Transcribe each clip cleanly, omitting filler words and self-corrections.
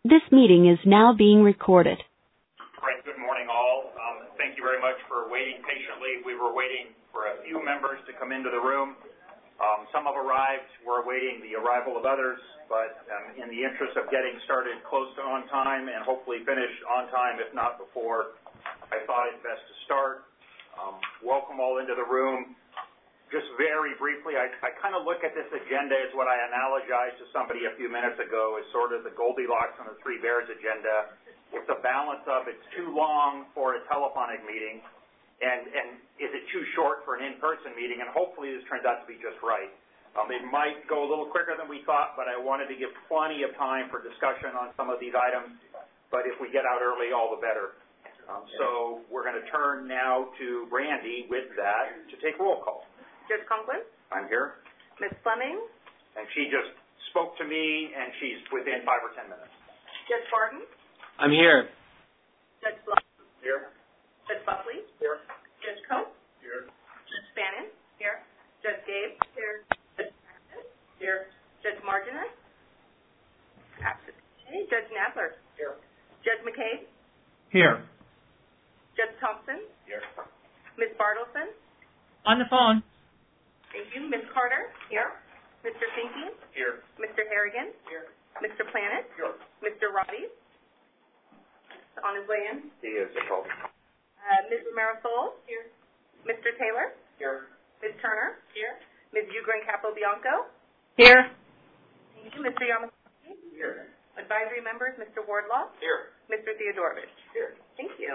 This meeting is now being recorded. Right. Good morning, all. Thank you very much for waiting patiently. We were waiting for a few members to come into the room. Some have arrived. We're awaiting the arrival of others, but in the interest of getting started close to on time and hopefully finish on time, if not before, I thought it best to start. Welcome all into the room. Just very briefly, I kind of look at this agenda as what I analogized to somebody a few minutes ago as sort of the Goldilocks and the Three Bears agenda. It's a balance of it's too long for a telephonic meeting, and is it too short for an in-person meeting, and hopefully this turns out to be just right. It might go a little quicker than we thought, but I wanted to give plenty of time for discussion on some of these items, but if we get out early, all the better. So we're going to turn now to Brandy with that to take roll call. Judge Conklin? I'm here. Ms. Fleming? And she just spoke to me, and she's within 5 or 10 minutes. Judge Barton? I'm here. Judge Blunt? Here. Judge Buckley? Here. Judge Coe? Here. Judge Bannon? Here. Judge Gabe? Here. Judge Jackson? Here. Judge Marginis? Absent. Okay. Judge Nadler? Here. Judge McCabe? Here. Judge Thompson? Here. Ms. Bartleson? On the phone. Thank you. Ms. Carter? Here. Mr. Finke? Here. Mr. Harrigan? Here. Mr. Planet? Here. Mr. Roddy? On his way in. He is a call. Ms. Romero-Soles? Here. Mr. Taylor? Here. Ms. Turner? Here. Ms. Ugrin Capobianco? Here. Thank you. Mr. Yamasaki? Here. Advisory members, Mr. Wardlaw? Here. Mr. Theodorovich? Here. Thank you.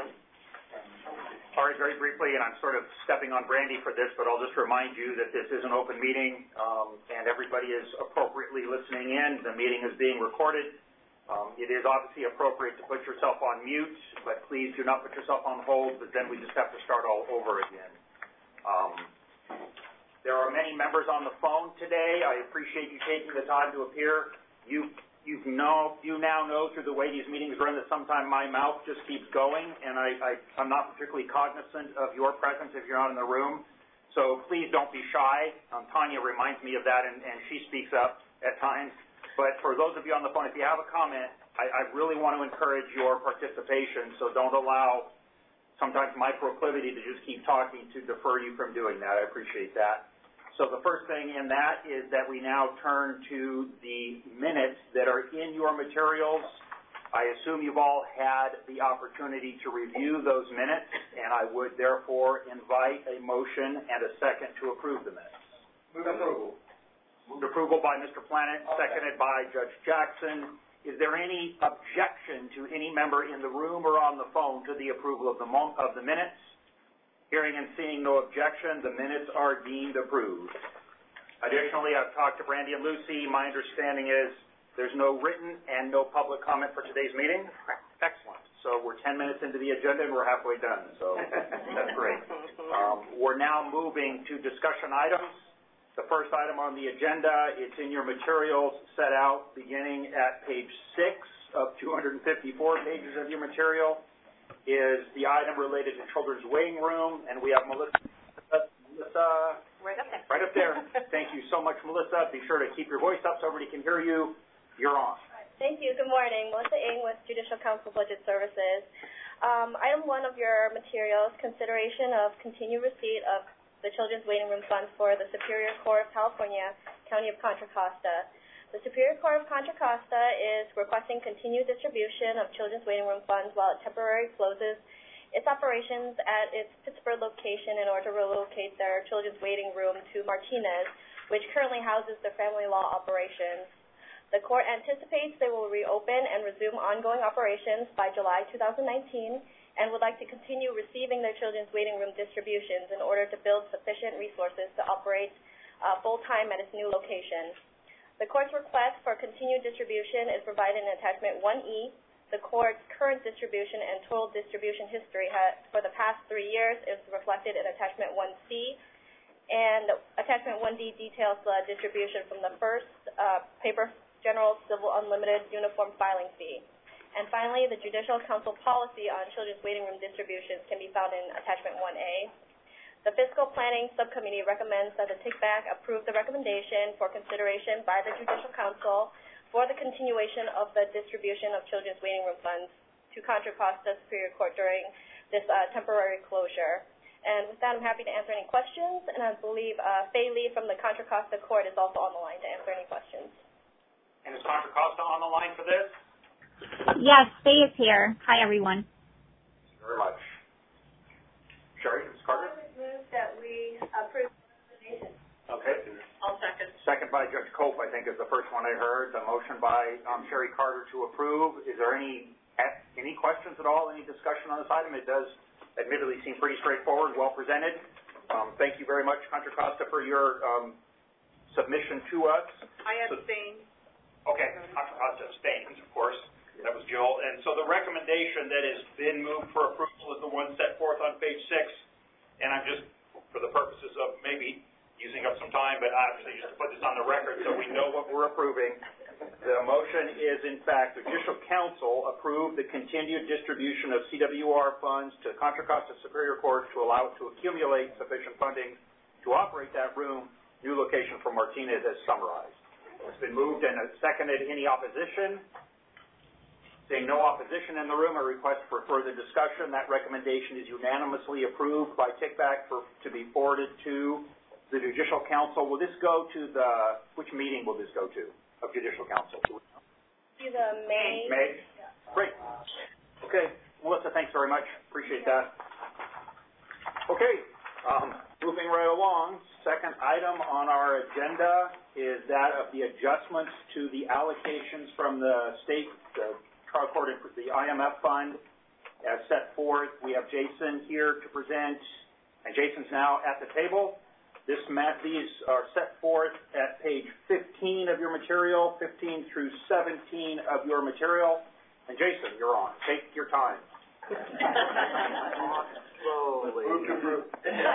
All right, very briefly, and I'm sort of stepping on Brandy for this, but I'll just remind you that this is an open meeting, and everybody is appropriately listening in. The meeting is being recorded. It is obviously appropriate to put yourself on mute, but please do not put yourself on hold, but then we just have to start all over again. There are many members on the phone today. I appreciate you taking the time to appear. You now know through the way these meetings run that sometimes my mouth just keeps going, and I'm not particularly cognizant of your presence if you're not in the room. So please don't be shy. Tanya reminds me of that, and she speaks up at times. But for those of you on the phone, if you have a comment, I really want to encourage your participation, so don't allow sometimes my proclivity to just keep talking to defer you from doing that. I appreciate that. So the first thing in that is that we now turn to the minutes that are in your materials. I assume you've all had the opportunity to review those minutes, and I would therefore invite a motion and a second to approve the minutes. Move approval. Moved approval by Mr. Planet, seconded by Judge Jackson. Is there any objection to any member in the room or on the phone to the approval of the minutes? Hearing and seeing no objection, the minutes are deemed approved. Additionally, I've talked to Brandy and Lucy. My understanding is there's no written and no public comment for today's meeting. Excellent. So we're 10 minutes into the agenda and we're halfway done. So that's great. We're now moving to discussion items. The first item on the agenda, it's in your materials set out beginning at page 6 of 254 pages of your material. Is the item related to children's waiting room, and we have Melissa Right up there. Right up there. Thank you so much, Melissa. Be sure to keep your voice up so everybody can hear you. You're on. Thank you. Good morning. Melissa Ng with Judicial Council Budget Services. Item 1 of your materials, consideration of continued receipt of the Children's Waiting Room Funds for the Superior Court of California, County of Contra Costa. The Superior Court of Contra Costa is requesting continued distribution of Children's Waiting Room funds while it temporarily closes its operations at its Pittsburgh location in order to relocate their Children's Waiting Room to Martinez, which currently houses their family law operations. The court anticipates they will reopen and resume ongoing operations by July 2019 and would like to continue receiving their Children's Waiting Room distributions in order to build sufficient resources to operate full-time at its new location. The court's request for continued distribution is provided in Attachment 1E. The court's current distribution and total distribution history for the past 3 years is reflected in Attachment 1C, and Attachment 1D details the distribution from the first paper general civil unlimited uniform filing fee. And finally, the Judicial Council policy on children's waiting room distributions can be found in Attachment 1A. The Fiscal Planning Subcommittee recommends that the take-back approve the recommendation for consideration by the Judicial Council for the continuation of the distribution of children's waiting room funds to Contra Costa Superior Court during this temporary closure. And with that, I'm happy to answer any questions, and I believe Fei Lee from the Contra Costa Court is also on the line to answer any questions. And is Contra Costa on the line for this? Yes, Fei is here. Hi, everyone. Thank you very much. Sherry, Ms. Carter? I would move that we approve the recommendation. Okay. I'll second. Second by Judge Cope, I think, is the first one I heard. The motion by Sherry Carter to approve. Is there any questions at all, any discussion on this item? It does admittedly seem pretty straightforward, well presented. Thank you very much, Contra Costa, for your submission to us. I abstain. Okay, Contra Costa abstains, of course. That was Jill. And so the recommendation that has been moved for approval is the one set forth on page 6. And I'm just, for the purposes of maybe using up some time, but obviously just to put this on the record so we know what we're approving. The motion is, in fact, the Judicial Council approve the continued distribution of CWR funds to Contra Costa Superior Court to allow it to accumulate sufficient funding to operate that room, new location for Martinez as summarized. It's been moved and seconded. Any opposition? Seeing no opposition in the room, a request for further discussion. That recommendation is unanimously approved by Kickback to be forwarded to the Judicial Council. Will this go to which meeting will this go to? Of Judicial Council. The May. May? Yeah. Great. Okay. Melissa, thanks very much. Appreciate that. Okay. Moving right along, second item on our agenda is that of the adjustments to the allocations from the state, the trial court, the IMF fund as set forth. We have Jason here to present, and Jason's now at the table. These are set forth at page 15 of your material, 15 through 17 of your material. And Jason, you're on. Take your time. Slowly. Move to approve.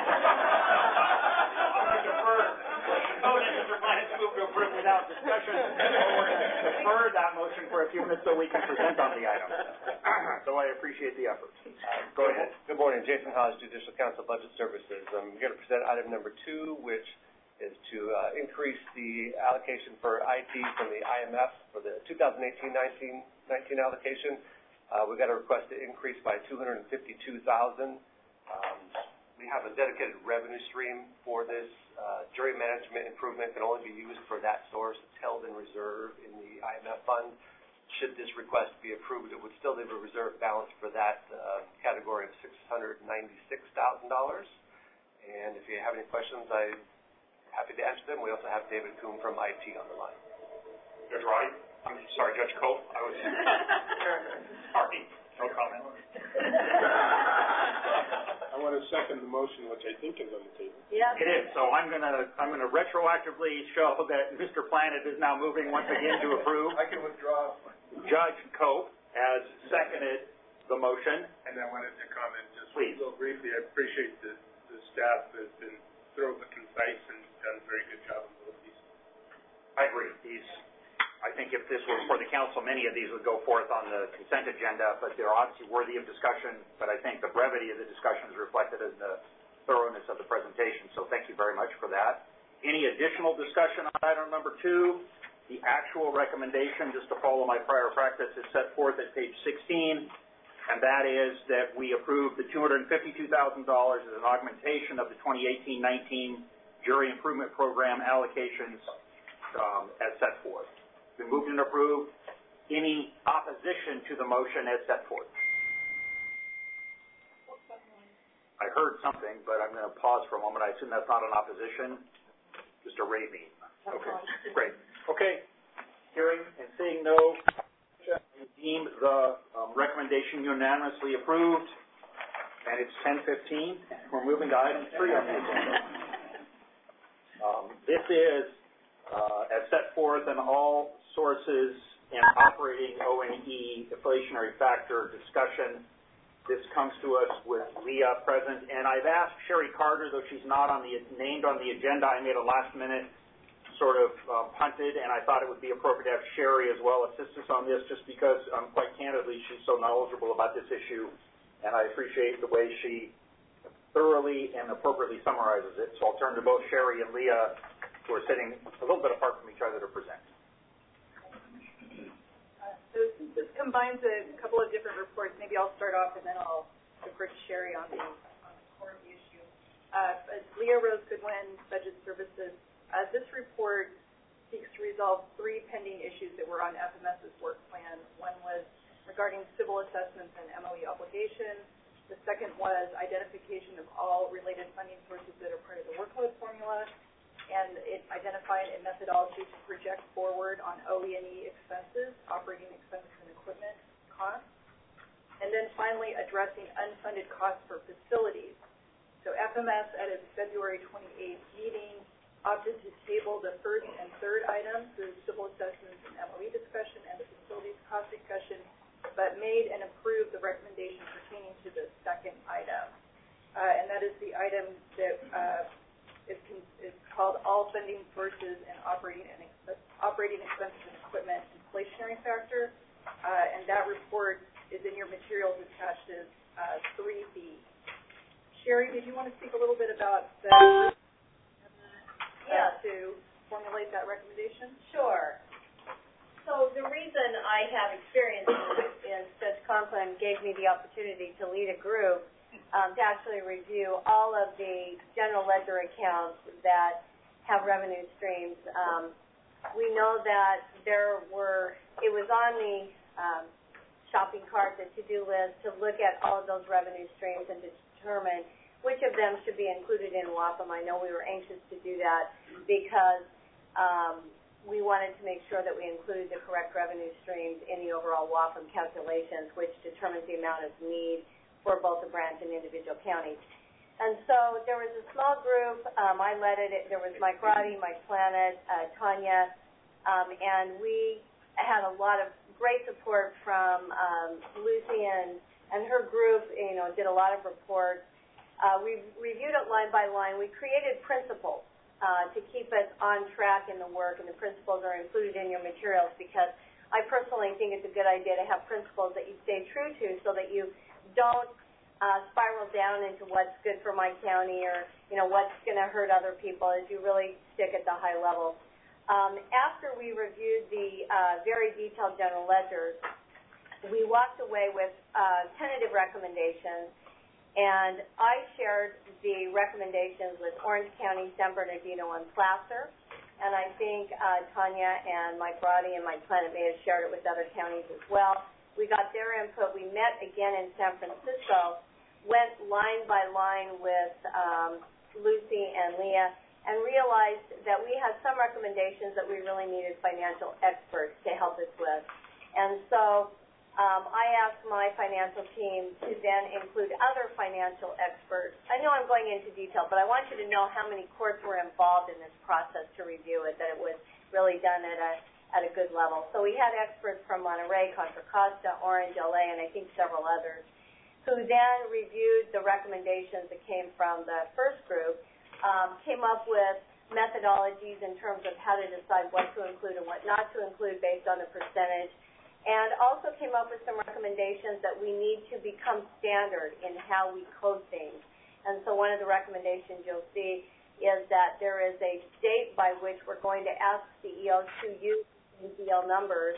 Motion for finance to move to approve without discussion. Defer that motion for a few minutes so we can present on the item. So I appreciate the effort. Go ahead. Good morning. Jason Haas, Judicial Council Budget Services. I'm going to present item number 2, which is to increase the allocation for IT from the IMF for the 2018-19 allocation. We got a request to increase by $252,000. We have a dedicated revenue stream for this. Jury management improvement can only be used for that source. It's held in reserve in the IMF fund. Should this request be approved, it would still leave a reserve balance for that category of $696,000. And if you have any questions, I'm happy to answer them. We also have David Kuhn from IT on the line. Judge Roddy? I'm sorry, Judge Cope. I was sorry. No comment. I want to second the motion, which I think is on the table. Yeah. It is. So I'm gonna retroactively show that Mr. Planet is now moving once again to approve. I can withdraw. Judge Cope has seconded the motion. And I wanted to comment just Please. real briefly. I appreciate the staff has been thorough but concise and done a very good job on both these. I agree. I think if this were for the council, many of these would go forth on the consent agenda, but they're obviously worthy of discussion. But I think the brevity of the discussion is reflected in the thoroughness of the presentation. So thank you very much for that. Any additional discussion on item number 2? The actual recommendation, just to follow my prior practice, is set forth at page 16, and that is that we approve the $252,000 as an augmentation of the 2018-19 Jury Improvement Program allocations as set forth. Been moved and approved. Any opposition to the motion as set forth? I heard something, but I'm going to pause for a moment. I assume that's not an opposition. Just a raving. Okay, great. Okay, hearing and seeing no, we deem the recommendation unanimously approved, and it's 10:15. We're moving to item 3 on the agenda. This is, as set forth in all sources and operating O&E inflationary factor discussion. This comes to us with Leah present, and I've asked Sherry Carter, though she's not named on the agenda. I made a last-minute sort of punted, and I thought it would be appropriate to have Sherry as well assist us on this, just because, quite candidly, she's so knowledgeable about this issue, and I appreciate the way she thoroughly and appropriately summarizes it. So I'll turn to both Sherry and Leah, who are sitting a little bit apart from each other, to present. combines a couple of different reports. Maybe I'll start off and then I'll defer to Sherry on the core issue. Leah Rose Goodwin, Budget Services. This report seeks to resolve 3 pending issues that were on FMS's work plan. One was regarding civil assessments and MOE obligations. The second was identification of all related funding sources that are part of the workload formula. And it identified a methodology to project forward on OE&E expenses, operating expenses and equipment costs. And then finally, addressing unfunded costs for facilities. So FMS at its February 28th meeting opted to table the first and third items, the civil assessments and MOE discussion and the facilities cost discussion, but made and approved the recommendation pertaining to the second item. And that is the item that is called All Funding Sources and Operating Expenses and Equipment Inflationary Factor. And that report is in your materials attached as 3B. Sherry, did you want to speak a little bit about that? To formulate that recommendation? Sure. So the reason I have experience in Judge Conklin gave me the opportunity to lead a group to actually review all of the general ledger accounts that have revenue streams. We know that it was on the shopping cart, the to-do list, to look at all of those revenue streams and to determine which of them should be included in WAPM. I know we were anxious to do that because we wanted to make sure that we included the correct revenue streams in the overall WAPM calculations, which determines the amount of need for both the branch and individual counties. And so there was a small group. I led it. There was Mike Roddy, Mike Planet, Tanya, and we had a lot of great support from Lucy and her group. Did a lot of reports. We reviewed it line by line. We created principles to keep us on track in the work, and the principles are included in your materials because I personally think it's a good idea to have principles that you stay true to so that you don't spiral down into what's good for my county or, what's going to hurt other people as you really stick at the high level. After we reviewed the very detailed general ledgers, we walked away with tentative recommendations. And I shared the recommendations with Orange County, San Bernardino, and Placer. And I think Tanya and Mike Roddy and Mike Planet may have shared it with other counties as well. We got their input. We met again in San Francisco, went line by line with Lucy and Leah, and realized that we had some recommendations that we really needed financial experts to help us with. And so I asked my financial team to then include other financial experts. I know I'm going into detail, but I want you to know how many courts were involved in this process to review it, that it was really done at a good level. So we had experts from Monterey, Contra Costa, Orange, LA, and I think several others, who then reviewed the recommendations that came from the first group, came up with methodologies in terms of how to decide what to include and what not to include based on the percentage, and also came up with some recommendations that we need to become standard in how we code things. And so one of the recommendations you'll see is that there is a date by which we're going to ask CEOs to use CL numbers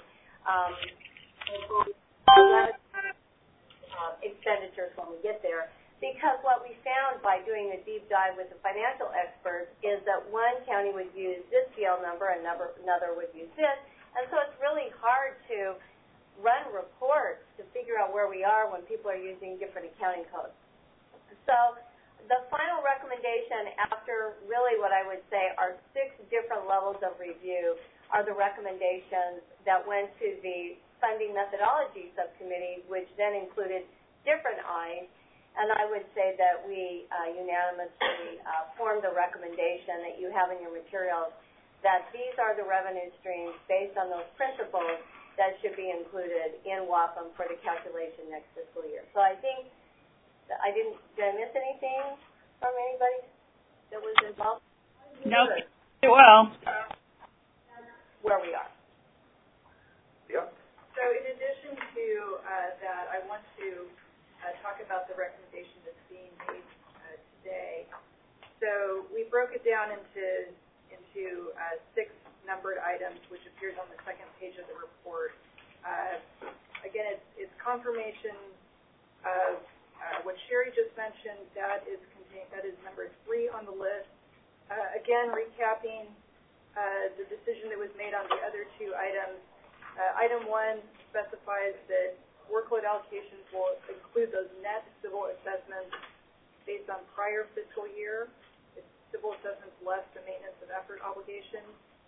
expenditures when we get there. Because what we found by doing a deep dive with the financial experts is that one county would use this CL number, another would use this, and so it's really hard to run reports to figure out where we are when people are using different accounting codes. So the final recommendation after really what I would say are 6 different levels of review are the recommendations that went to the Funding Methodology Subcommittee, which then included different eyes. And I would say that we unanimously formed the recommendation that you have in your materials that these are the revenue streams based on those principles that should be included in WAPM for the calculation next fiscal year. So I think that did I miss anything from anybody that was involved? Nope. Well. Where we are. Yep. So in addition to that, I want to talk about the recommendation that's being made today. So we broke it down into 6 numbered items, which appears on the second page of the report. Again, confirmation of what Sherry just mentioned, that is number 3 on the list. Again, recapping the decision that was made on the other 2 items. Item 1 specifies that workload allocations will include those net civil assessments based on prior fiscal year. It's civil assessments less the maintenance of effort obligations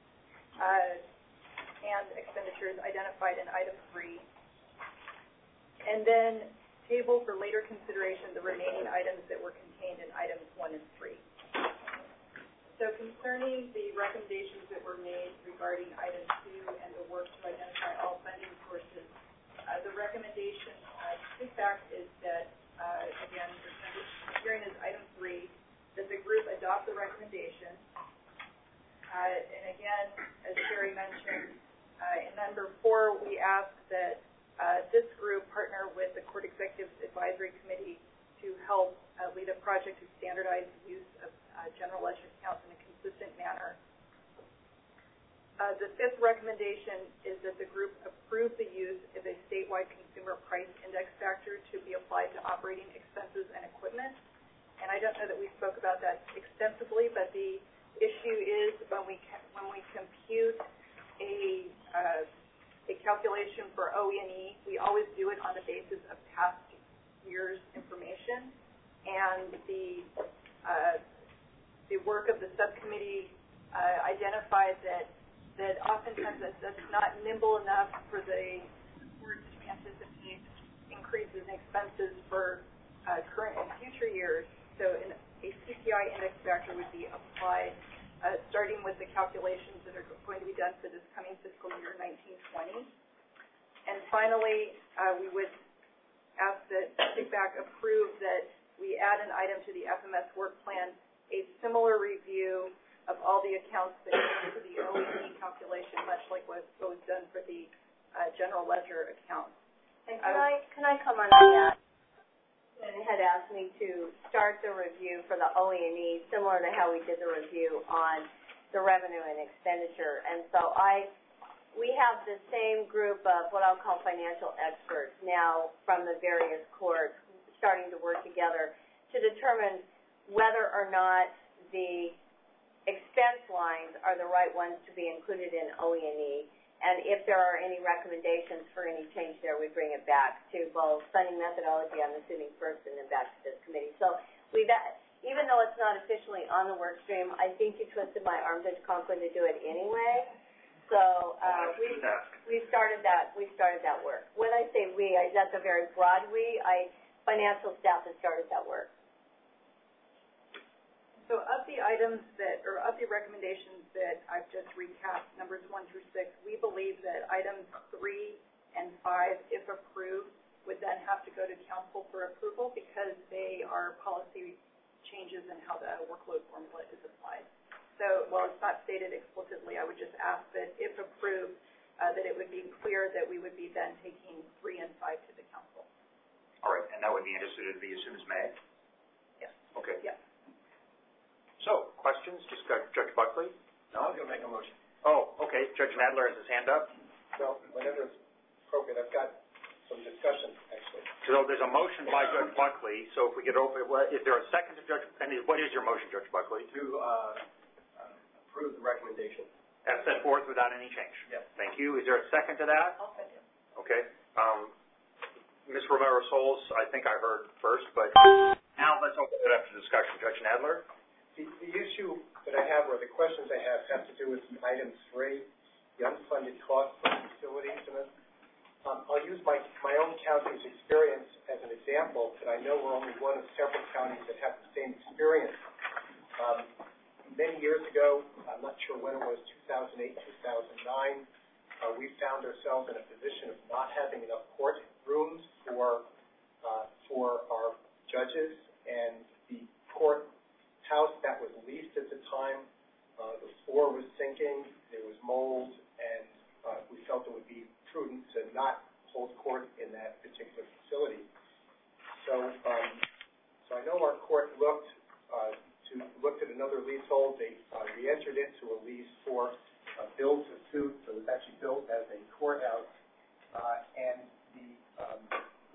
and expenditures identified in item 3. And then table for later consideration the remaining items that were contained in items 1 and 3. So concerning the recommendations that were made regarding item 2 and the work to identify all funding sources, the recommendation to back is that, again, hearing is item 3, that the group adopt the recommendation. And again, as Sherry mentioned, in number 4, we ask that this group partner with the Court Executives Advisory Committee to help lead a project to standardize the use of general ledger accounts in a consistent manner. The 5th recommendation is that the group approve the use of a statewide consumer price index factor to be applied to operating expenses and equipment. And I don't know that we spoke about that extensively, but the issue is when we compute a calculation for OE&E, we always do it on the basis of past year's information. And the work of the subcommittee identified that oftentimes that's not nimble enough for the board to anticipate increases in expenses for current and future years. So a CPI index factor would be applied starting with the calculations that are going to be done for this coming fiscal year 1920. And finally, we would ask that CICBAC approve that we add an item to the FMS work plan, a similar review of all the accounts that go into the OE&E calculation, much like what was done for the general ledger account. And can I comment on that? And had asked me to start the review for the OE&E similar to how we did the review on the revenue and expenditure. And so we have the same group of what I'll call financial experts now from the various courts starting to work together to determine whether or not the expense lines are the right ones to be included in OE&E. And if there are any recommendations for any change there, we bring it back to both funding methodology, I'm assuming first, and then back to this committee. So even though it's not officially on the work stream, I think you twisted my arm, Judge Conklin, to do it anyway. So we started that work. When I say we, that's a very broad we. Financial staff has started that work. So of the items of the recommendations that I've just recapped, numbers 1 through 6, we believe that items 3 and 5, if approved, would then have to go to council for approval because they are policy changes in how the workload formula is applied. So while it's not stated explicitly, I would just ask that if approved, that it would be clear that we would be then taking 3 and 5 to the council. All right, and that would be anticipated to be as soon as May? Yes. Okay. Yes. So, questions? Just Judge Buckley? No, I'm going to make a motion. Oh, okay. Judge Nadler has his hand up. Well, whenever it's appropriate, I've got some discussion, actually. So there's a motion by Judge Buckley. So if we could open, is there a second to Judge, and what is your motion, Judge Buckley? To approve the recommendation. As set forth without any change? Yes. Thank you. Is there a second to that? I'll second. Okay. Ms. Romero-Soles, I think I heard first, but now let's open it up to discussion. Judge Nadler? The issue that I have, or the questions I have to do with item 3, the unfunded costs for facilities. And I'll use my own county's experience as an example, but I know we're only one of several counties that have the same experience. Many years ago, I'm not sure when it was, 2008, 2009, we found ourselves in a position of not having enough court rooms for our judges, and the court house that was leased at the time, the floor was sinking, there was mold, and we felt it would be prudent to not hold court in that particular facility. So I know our court looked at another leasehold. They re-entered into a lease for build to suit, so it was actually built as a courthouse, and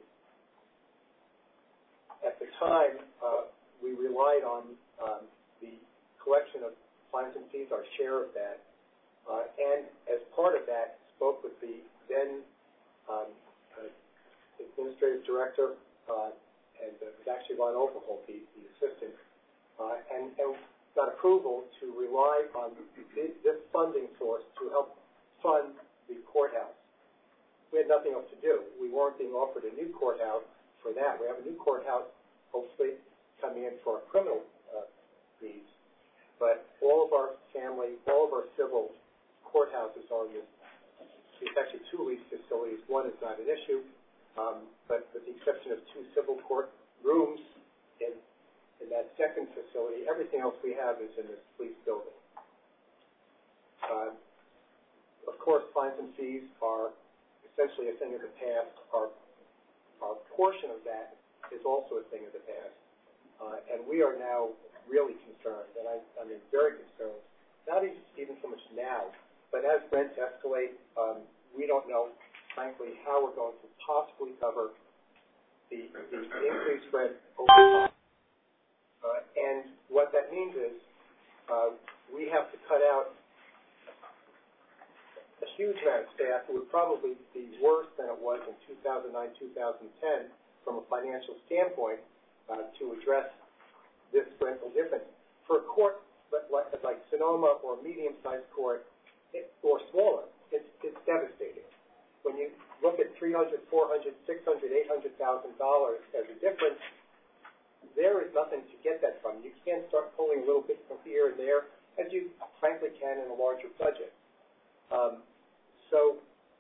time, we relied on the collection of fines and fees, our share of that, and as part of that, spoke with the then administrative director, and it was actually Ron Overholt, the assistant, and got approval to rely on this funding source to help fund the courthouse. We had nothing else to do. We weren't being offered a new courthouse for that. We have a new courthouse, hopefully, coming in for our criminal fees. But all of our civil courthouses are in this. There's actually 2 leased facilities. One is not an issue, but with the exception of 2 civil court rooms in that second facility, everything else we have is in this police building. Of course, fines and fees are essentially a thing of the past. Our portion of that is also a thing of the past. And we are now really concerned, and I mean very concerned, not even so much now, but as rents escalate, we don't know, frankly, how we're going to possibly cover the increased rent over time. And what that means is we have to cut out a huge amount of staff. It would probably be worse than it was in 2009, 2010 from a financial standpoint to address this rental difference. For a court like Sonoma or medium-sized court or smaller, it's devastating. When you look at $300,000, $400,000, $600,000, $800,000 as a difference, there is nothing to get that from. You can't start pulling a little bit from here and there, as you frankly can in a larger budget. So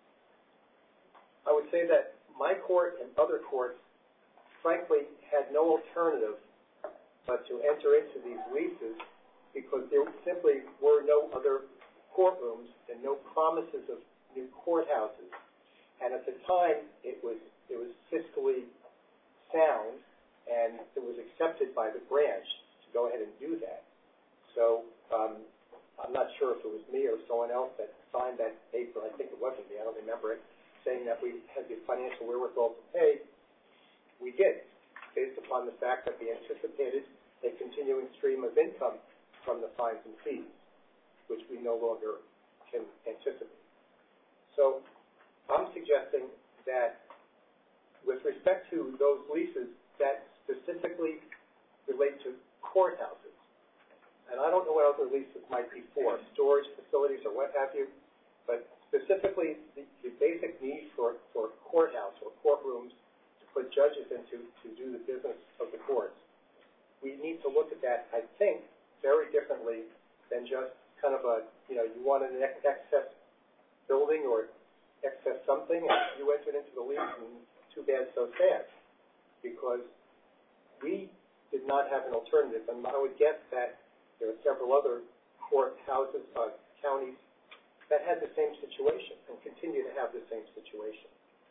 I would say that my court and other courts, frankly, had no alternative but to enter into these leases because there simply were no other courtrooms and no promises of new courthouses. And at the time, it was fiscally sound, and it was accepted by the branch to go ahead and do that. So I'm not sure if it was me or someone else that signed that paper. I think it wasn't me. I don't remember it, saying that we had the financial wherewithal to pay. We did, based upon the fact that we anticipated a continuing stream of income from the fines and fees, which we no longer can anticipate. So I'm suggesting that with respect to those leases that specifically relate to courthouses, and I don't know what other leases might be for, storage facilities or what have you, but specifically the basic need for courthouse or courtrooms to put judges into to do the business of the courts. We need to look at that, I think, very differently than just kind of you want an excess building or excess something, and you entered into the lease, and too bad, so sad, because we did not have an alternative, and I would guess that there are several other courthouses, counties, that had the same situation and continue to have the same situation.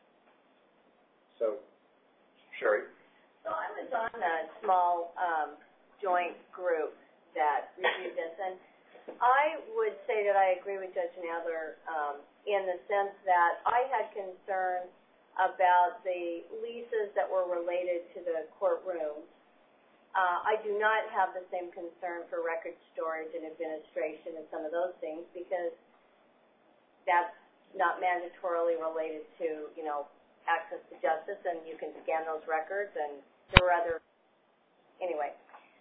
So, Sherry? So I was on a small joint group that reviewed this, and I would say that I agree with Judge Nadler in the sense that I had concern about the leases that were related to the courtrooms. I do not have the same concern for record storage and administration and some of those things because that's not mandatorily related to, access to justice, and you can scan those records, and there were other, anyway.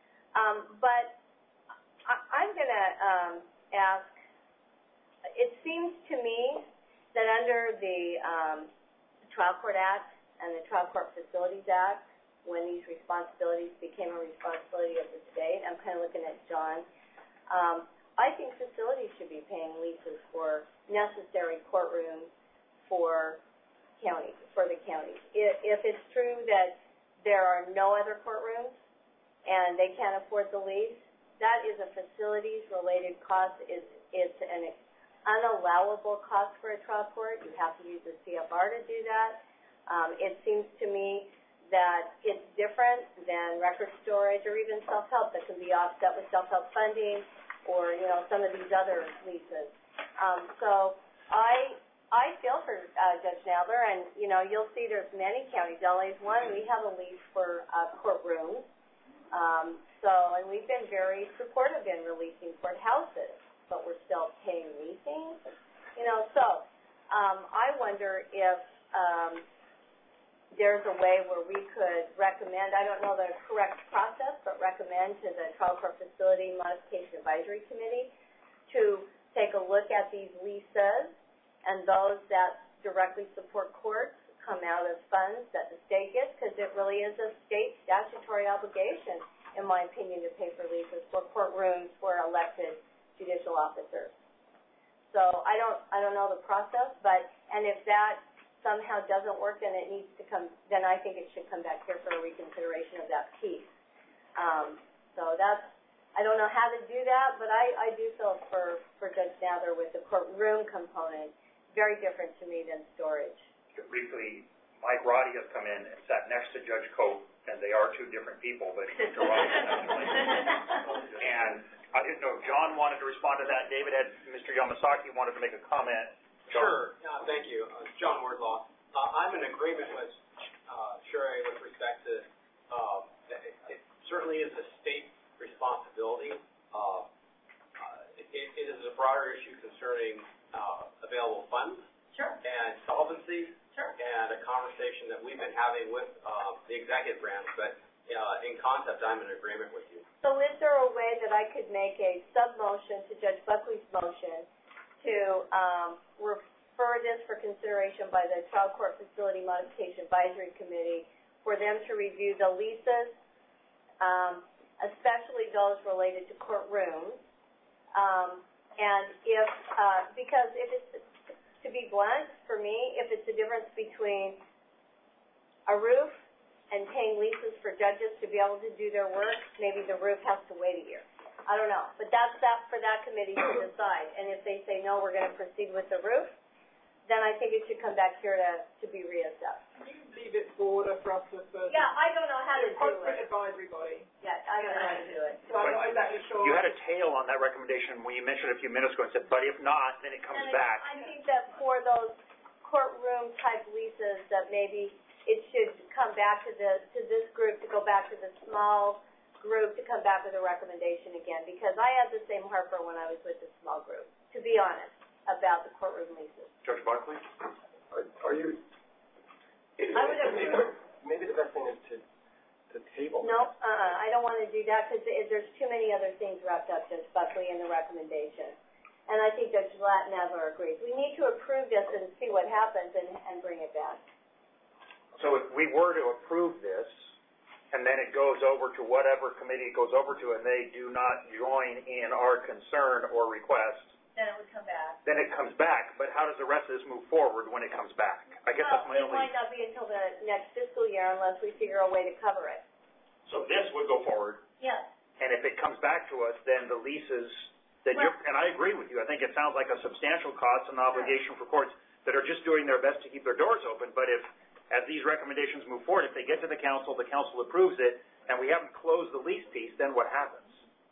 But I'm going to ask, it seems to me that under the Trial Court Act and the Trial Court Facilities Act, when these responsibilities became a responsibility of the state, I'm kind of looking at John, I think facilities should be paying leases for necessary courtrooms for the counties. If it's true that there are no other courtrooms and they can't afford the lease, that is a facilities-related cost. It's an unallowable cost for a trial court. You have to use the CFR to do that. It seems to me that it's different than record storage or even self-help that can be offset with self-help funding or, some of these other leases. So I I feel for Judge Nadler, and, you'll see there's many counties. LA's one, we have a lease for courtrooms. And we've been very supportive in releasing courthouses, but we're still paying leasing. I wonder if there's a way where we could recommend, I don't know the correct process, but recommend to the Trial Court Facility Modification Advisory Committee to take a look at these leases and those that directly support courts come out of funds that the state gets, because it really is a state statutory obligation, in my opinion, to pay for leases for courtrooms for elected judicial officers. So I don't know the process, and if that somehow doesn't work, then it needs to come. Then I think it should come back here for a reconsideration of that piece. I don't know how to do that, but I do feel for Judge Nadler with the courtroom component, very different to me than storage. Briefly, Mike Roddy has come in and sat next to Judge Cope, and they are two different people, but he's Mr. Roddy. And I didn't know if John wanted to respond to that. David had Mr. Yamasaki wanted to make a comment. John. Sure. Thank you. John Wardlaw. I'm in agreement with Sherry with respect to it certainly is a state responsibility. It is a broader issue concerning available funds and solvency and a conversation that we've been having with the executive branch, but in concept, I'm in agreement with you. So is there a way that I could make a sub-motion to Judge Buckley's motion to refer this for consideration by the Trial Court Facility Modification Advisory Committee for them to review the leases, especially those related to courtrooms, and because if it's, to be blunt, for me, if it's the difference between a roof and paying leases for judges to be able to do their work, maybe the roof has to wait a year. I don't know. But that's for that committee to decide. And if they say, no, we're going to proceed with the roof, then I think it should come back here to be reassessed. Can you leave it broader for us with the... Yeah, I don't know how to do it. Advisory body. Yeah, I don't know how to do it. So I'm not sure. You had a tail on that recommendation when you mentioned it a few minutes ago and said, but if not, then it comes back. I think that for those courtroom-type leases that maybe it should come back to this group, to go back to the small group, to come back with a recommendation again, because I had the same heartburn when I was with the small group, to be honest, about the courtroom leases. Judge Buckley? Are you... I would agree. Maybe the best thing is to table. No, I don't want to do that because there's too many other things wrapped up, Judge Buckley, in the recommendation. And I think Judge Nadler agrees. We need to approve this and see what happens and bring it back. So if we were to approve this, and then it goes over to whatever committee it goes over to, and they do not join in our concern or request, then it would come back. Then it comes back. But how does the rest of this move forward when it comes back? I guess that's my only... It might not be until the next fiscal year unless we figure a way to cover it. So this would go forward. Yes. And if it comes back to us, then the leases that and I agree with you. I think it sounds like a substantial cost and obligation for courts that are just doing their best to keep their doors open. But if, as these recommendations move forward, if they get to the council approves it, and we haven't closed the lease piece, then what happens?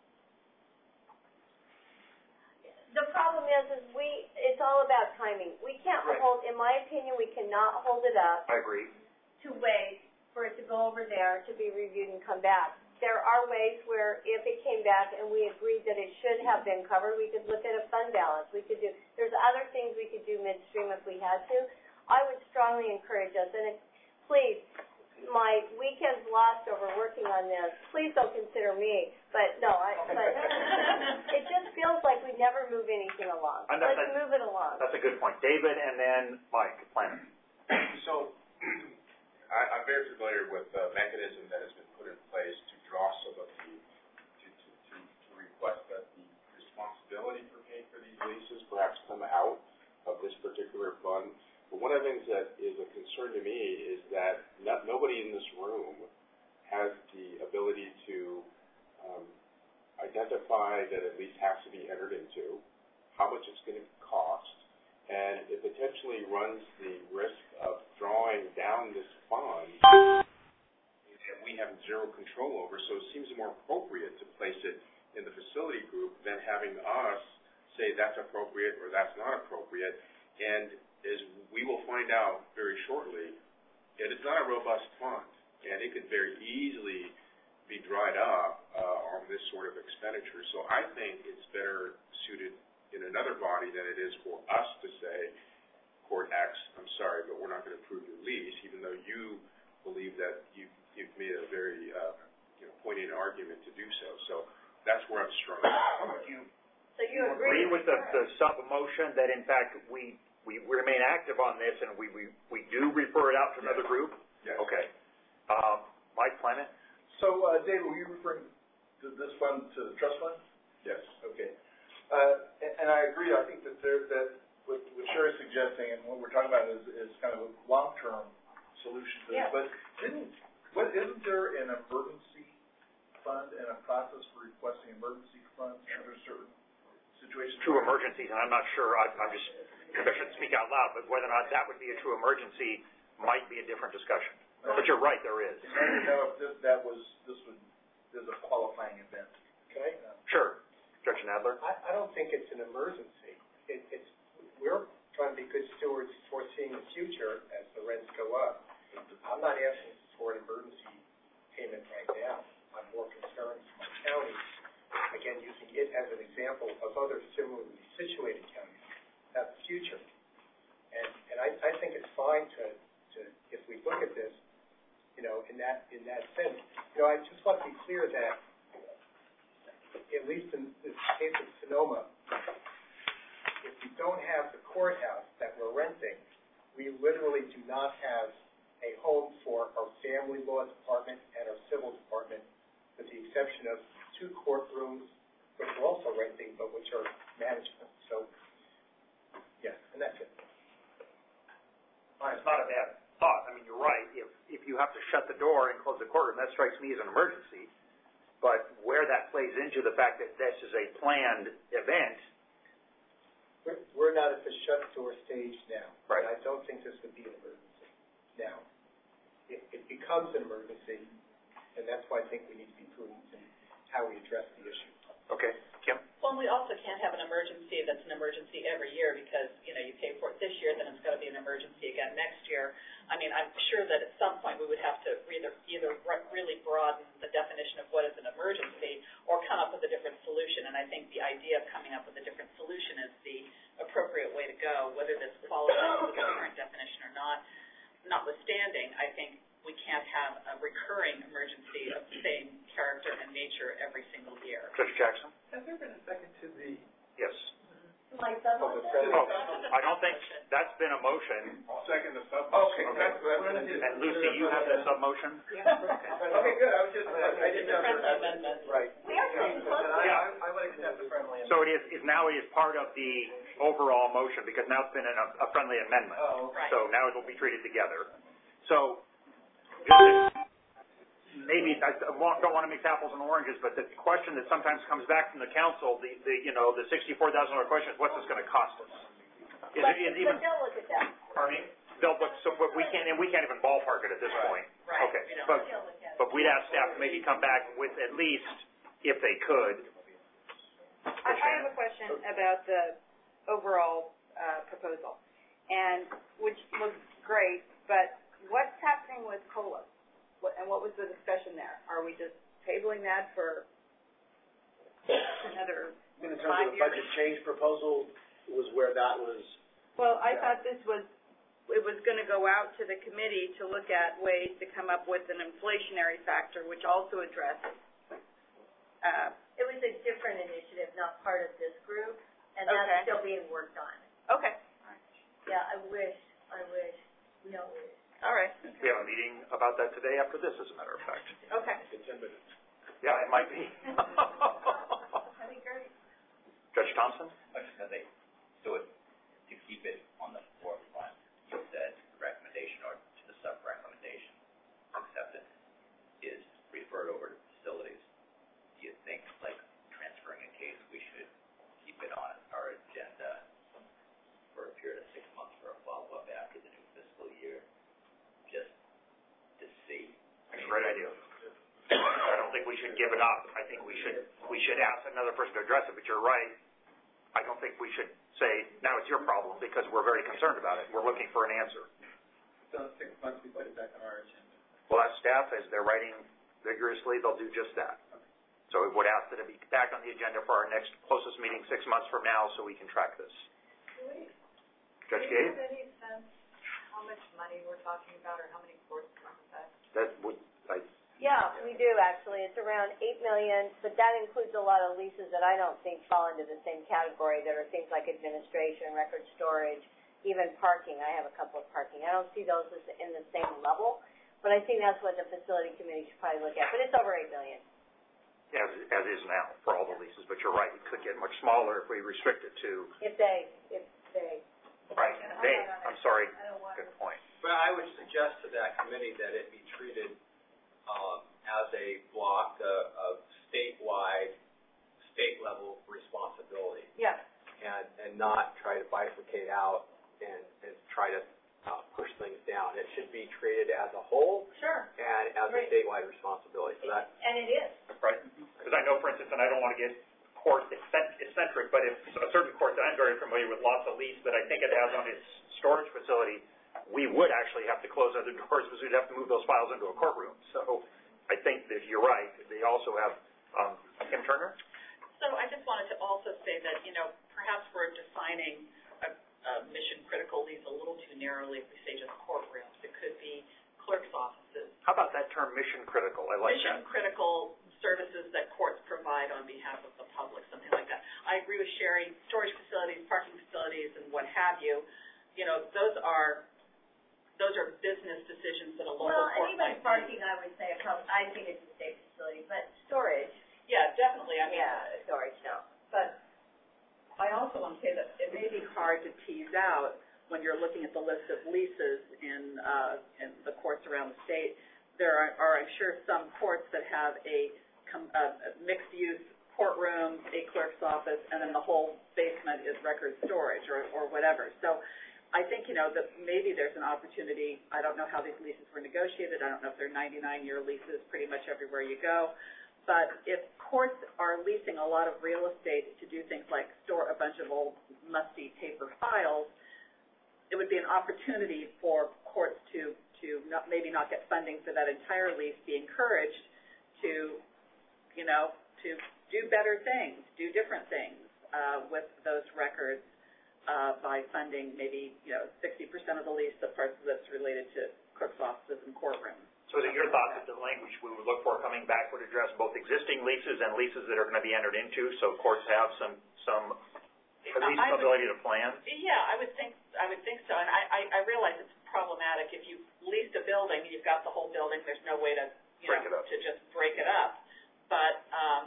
The problem is it's all about timing. We can't hold, in my opinion, we cannot hold it up. I agree. To wait for it to go over there to be reviewed and come back. There are ways where if it came back and we agreed that it should have been covered, we could look at a fund balance. There's other things we could do midstream if we had to. I would strongly encourage us, and please, my weekends lost over working on this, please don't consider me. But no, it just feels like we never move anything along. Let's move it along. That's a good point. David and then Mike, planner. So I'm very familiar with the mechanism that has been put in place to draw some of to request that the responsibility for paying for these leases perhaps come out of this particular fund. But one of the things that is a concern to me is that nobody in this room has the ability to identify that a lease has to be entered into, how much it's going to cost, and it potentially runs the risk of drawing down this fund that we have zero control over. So it seems more appropriate to place it in the facility group than having us say that's appropriate or that's not appropriate. And is we will find out very shortly that it's not a robust fund, and it could very easily be dried up on this sort of expenditure. So I think it's better suited in another body than it is for us to say, Court X, I'm sorry, but we're not going to approve your lease, even though you believe that you've made a very poignant argument to do so. So that's where I'm struggling. So you agree with the sub-motion that, in fact, we remain active on this and we do refer it out to another group? Yes. Okay. Mike Clement? So, David, were you referring to this fund, to the trust fund? Yes. Okay. And I agree. I think that what Sherry's suggesting and what we're talking about is kind of a long-term solution to this. But isn't there an emergency fund and a process for requesting emergency funds under certain situations? True emergencies, and I'm not sure, I shouldn't speak out loud, but whether or not that would be a true emergency might be a different discussion. But you're right, there is. I don't know if this is a qualifying event. Okay. Sure. Judge Nadler? I don't think it's an emergency. We're trying to be good stewards foreseeing the future as the rents go up. I'm not asking for an emergency payment right now. I'm more concerned for my county, again, using it as an example of other similarly situated counties, about the future. And I think it's fine to if we look at this, in that sense. I just want to be clear that, at least in the case of Sonoma, if we don't have the courthouse that we're renting, we literally do not have a home for our family law department and our civil department, with the exception of 2 courtrooms, which we're also renting, but which are management. So, yeah, and that's it. It's not a bad thought. I mean, you're right. If you have to shut the door and close the courtroom, that strikes me as an emergency. But where that plays into the fact that this is a planned event. We're not at the shut door stage now. Right. I don't think this would be an emergency. Now, it becomes an emergency, and that's why I think we need to be prudent in how we address the issue. Okay. Kim? Well, we also can't have an emergency that's an emergency every year because, you pay for it this year, then it's got to be an emergency again next year. I mean, I'm sure that at some point we would have to either really broaden the definition of what is an emergency or come up with a different solution. And I think the idea of coming up with a different solution is the appropriate way to go, whether this qualifies with the current definition or not. Notwithstanding, I think we can't have a recurring emergency of the same character and nature every single year. Judge Jackson? Has there been a second to the... Yes. Like sub-motion? I don't think that's been a motion. I'll second the sub-motion. Okay. And Lucy, you have that sub-motion? Yeah. Okay, good. I didn't know there had been. Right. I would accept the friendly amendment. So it is part of the overall motion because now it's been a friendly amendment. Oh, okay. So now it will be treated together. So maybe I don't want to mix apples and oranges, but the question that sometimes comes back from the council, the $64,000 question is, what's this going to cost us? But they'll look at that. Pardon me? They'll look, but we can't even ballpark it at this point. Right. Okay. But we'd ask staff to maybe come back with at least, if they could. I have a question about the overall proposal, and which looks great, but what's happening with COLA? And what was the discussion there? Are we just tabling that for another 5 years? In terms of the budget change proposal was where that was. Well, I thought it was going to go out to the committee to look at ways to come up with an inflationary factor, which also addresses. It was a different initiative, not part of this group, and that's still being worked on. Okay. Yeah, I wish. No. All right. We have a meeting about that today after this, as a matter of fact. Okay. In 10 minutes. Yeah, it might be. That'd be great. Judge Thompson? I was just going to say, to keep it on the forefront, you said the recommendation or to the sub-recommendation accepted is referred over to facilities. Do you think, like transferring a case, we should keep it on our agenda for a period of 6 months for a follow-up after the new fiscal year? Just to see. That's a great idea. I don't think we should give it up. I think we should ask another person to address it, but you're right. I don't think we should say, now it's your problem because we're very concerned about it. We're looking for an answer. So in 6 months, we put it back on our agenda. Well, as staff, as they're writing vigorously, they'll do just that. So we would ask that it be back on the agenda for our next closest meeting 6 months from now so we can track this. Judge Do Gabe? you have any sense how much money we're talking about or how many courts we're affect? That would, Yeah, we do actually. It's around $8 million, but that includes a lot of leases that I don't think fall into the same category that are things like administration, record storage, even parking. I have a couple of parking. I don't see those as in the same level, but I think that's what the facility committee should probably look at. But it's over $8 million. as is now for all the leases, but you're right, it could get much smaller if we restrict it to. If they. Right, I'm sorry, good point. But I would suggest to that committee that it be treated as a block of statewide, state-level responsibility. Yeah. And not try to bifurcate out and try to push things down. It should be treated as a whole. Sure. And as a statewide responsibility. So that. And it is. Right, because I know, for instance, and I don't want to get court eccentric, but if a certain court that I'm very familiar with lost a lease that I think it has on its storage facility, we would actually have to close other doors because we'd have to move those files into a courtroom. So I think that you're right. They also have, Kim Turner? So I just wanted to also say that, perhaps we're defining a mission-critical lease a little too narrowly if we say just courtrooms. It could be clerk's offices. How about that term, mission-critical? I like that. Mission-critical services that courts provide on behalf of the public, something like that. I agree with Sherry, storage facilities, parking facilities, and what have you. Those are business decisions that a local court and even might parking, I would say, I think it's a state facility, but storage. Yeah, definitely. Storage, no. But I also want to say that it may be hard to tease out when you're looking at the list of leases in the courts around the state. There are, I'm sure, some courts that have a mixed-use courtroom, a clerk's office, and then the whole basement is record storage or whatever. So I think, that maybe there's an opportunity. I don't know how these leases were negotiated. I don't know if they're 99-year leases pretty much everywhere you go. But if courts are leasing a lot of real estate to do things like store a bunch of old musty paper files, it would be an opportunity for courts to maybe not get funding for that entire lease, be encouraged to do better things, do different things with those records by funding maybe 60% of the lease, the parts that's related to clerk's offices and courtrooms. So is it your thought that the language we would look for coming back would address both existing leases and leases that are going to be entered into, so courts have some at least ability to plan? Yeah, I would think so. And I realize it's problematic. If you leased a building, you've got the whole building, there's no way to to just break it up. But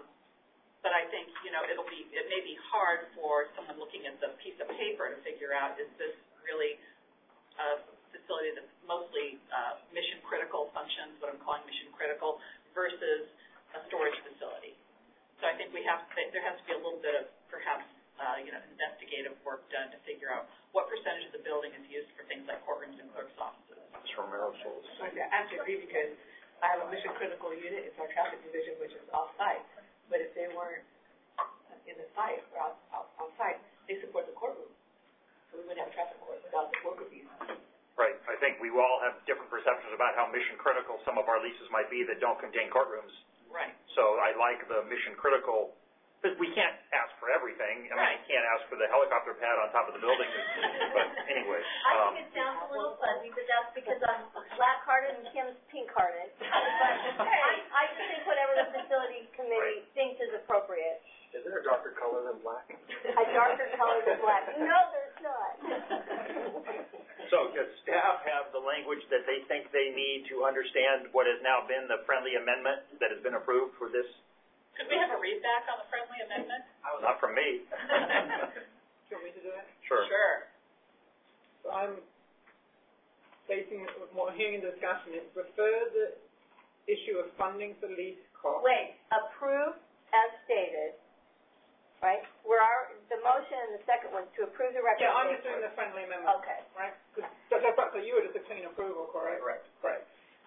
I think, it may be hard for someone looking at the piece of paper to figure out, is this really a facility that's mostly mission-critical functions, what I'm calling mission-critical, versus a storage facility. So I think there has to be a little bit of perhaps investigative work done to figure out what percentage of the building is used for things like courtrooms and clerk's offices. That's from Marisol's. I have to agree because I have a mission-critical unit. It's our traffic division, which is off-site. But if they weren't in the site or on-site, they support the courtroom. So we wouldn't have traffic court without the worker fees. Right. I think we all have different perceptions about how mission-critical some of our leases might be that don't contain courtrooms. Right. So I like the mission-critical, because we can't ask for everything. I mean, you can't ask for the helicopter pad on top of the building. But anyway. I think it sounds a little fuzzy, but that's because I'm black-hearted and Kim's pink-hearted. But I just think whatever the facility committee thinks is appropriate. Is there a darker color than black? A darker color than black. No, there's not. So does staff have the language that they think they need to understand what has now been the friendly amendment that has been approved for this? Could we have a read back on the friendly amendment? Not from me. Do you want me to do it? Sure. So I'm stating what I'm hearing in discussion is refer the issue of funding for lease costs. Wait, approve as stated, right? The motion and the second one to approve the recommendation. Yeah, I'm just doing the friendly amendment. Okay. Right? So you were just a clean approval, correct? Correct.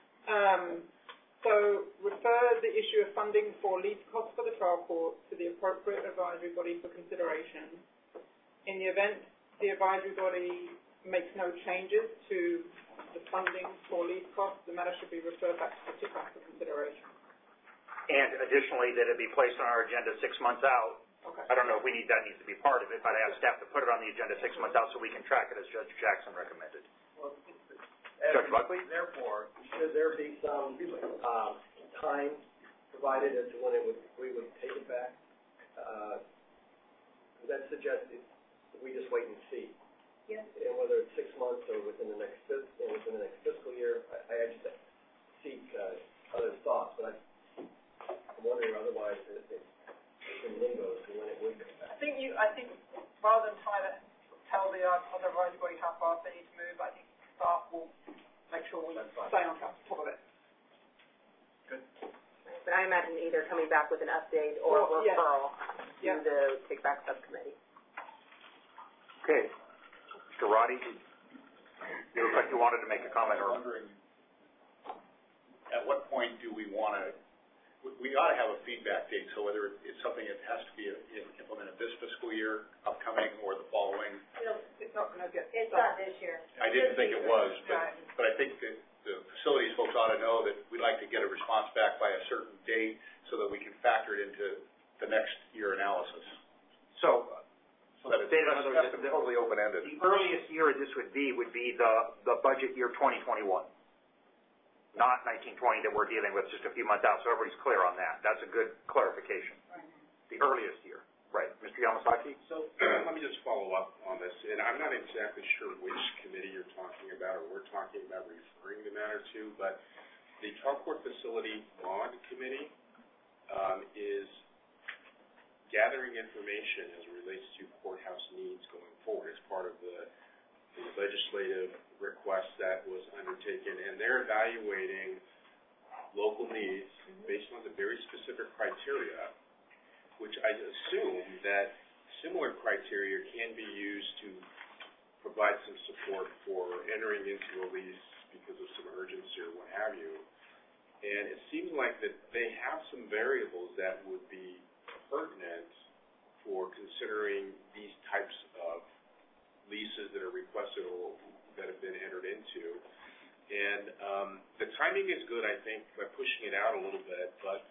So refer the issue of funding for lease costs for the trial court to the appropriate advisory body for consideration. In the event the advisory body makes no changes to the funding for lease costs, the matter should be referred back to the TICRAC for consideration. And additionally, that it be placed on our agenda 6 months out. Okay. I don't know if that needs to be part of it, but I asked staff to put it on the agenda 6 months out so we can track it as Judge Jackson recommended. Well, Judge Buckley? Therefore, should there be some time provided as to when we would take it back? That suggests we just wait and see. Yes. And whether it's 6 months or within the next fiscal year, I just seek other thoughts, but I'm wondering otherwise if it's in limbo as to when it would come back. I think rather than try to tell the other advisory body how fast they need to move, I think staff will make sure we stay on top of it. But I imagine either coming back with an update or referral to the take-back subcommittee. Okay. Mr. Roddy, you look like you wanted to make a comment. I'm wondering, at what point do we want to, we ought to have a feedback date, so whether it's something that has to be implemented this fiscal year, upcoming, or the following. It's not going to get It's not this year. I didn't think it was, but I think that the facilities folks ought to know that we'd like to get a response back by a certain date so that we can factor it into the next year analysis. So that it's totally open-ended. The earliest year this would be the budget year 2021, not 1920 that we're dealing with just a few months out, so everybody's clear on that. That's a good clarification. The earliest year. Right. Mr. Yamasaki? So let me just follow up on this, and I'm not exactly sure which committee you're talking about or we're talking about referring the matter to, but the Child Court Facility Bond Committee is gathering information as it relates to courthouse needs going forward as part of the legislative request that was undertaken, and they're evaluating local needs based on the very specific criteria, which I assume that similar criteria can be used to provide some support for entering into a lease because of some urgency or what have you. And it seems like that they have some variables that would be pertinent for considering these types of leases that are requested or that have been entered into. And the timing is good, I think, by pushing it out a little bit, but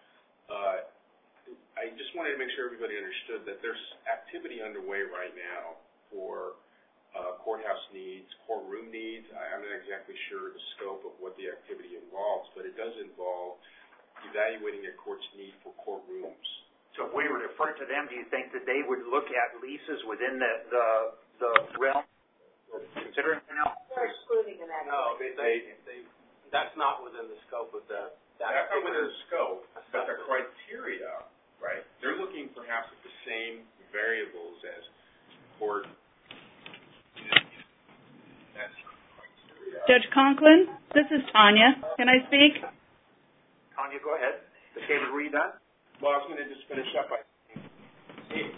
I just wanted to make sure everybody understood that there's activity underway right now for courthouse needs, courtroom needs. I'm not exactly sure the scope of what the activity involves, but it does involve evaluating a court's need for courtrooms. So if we were to refer to them, do you think that they would look at leases within the realm? Considering now? They're excluding them. No, that's not within the scope of the. That's not within the scope, but the criteria, right? They're looking perhaps at the same variables as court. Judge Conklin, this is Tanya. Can I speak? Tanya, go ahead. David, were you done? Well, I was going to just finish up by saying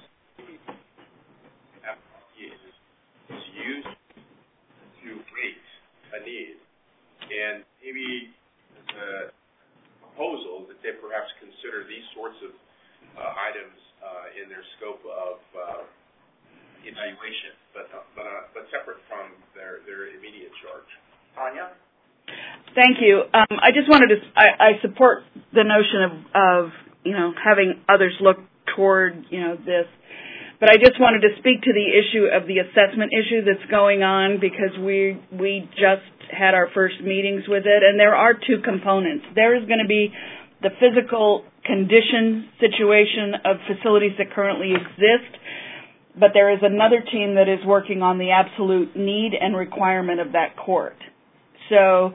is used to rate a need, and maybe the proposal that they perhaps consider these sorts of items in their scope of evaluation, but separate from their immediate charge. Tanya? Thank you. I just wanted to, I support the notion of having others look toward, this. But I just wanted to speak to the issue of the assessment issue that's going on because we just had our first meetings with it, and there are two components. There is going to be the physical condition situation of facilities that currently exist, but there is another team that is working on the absolute need and requirement of that court. So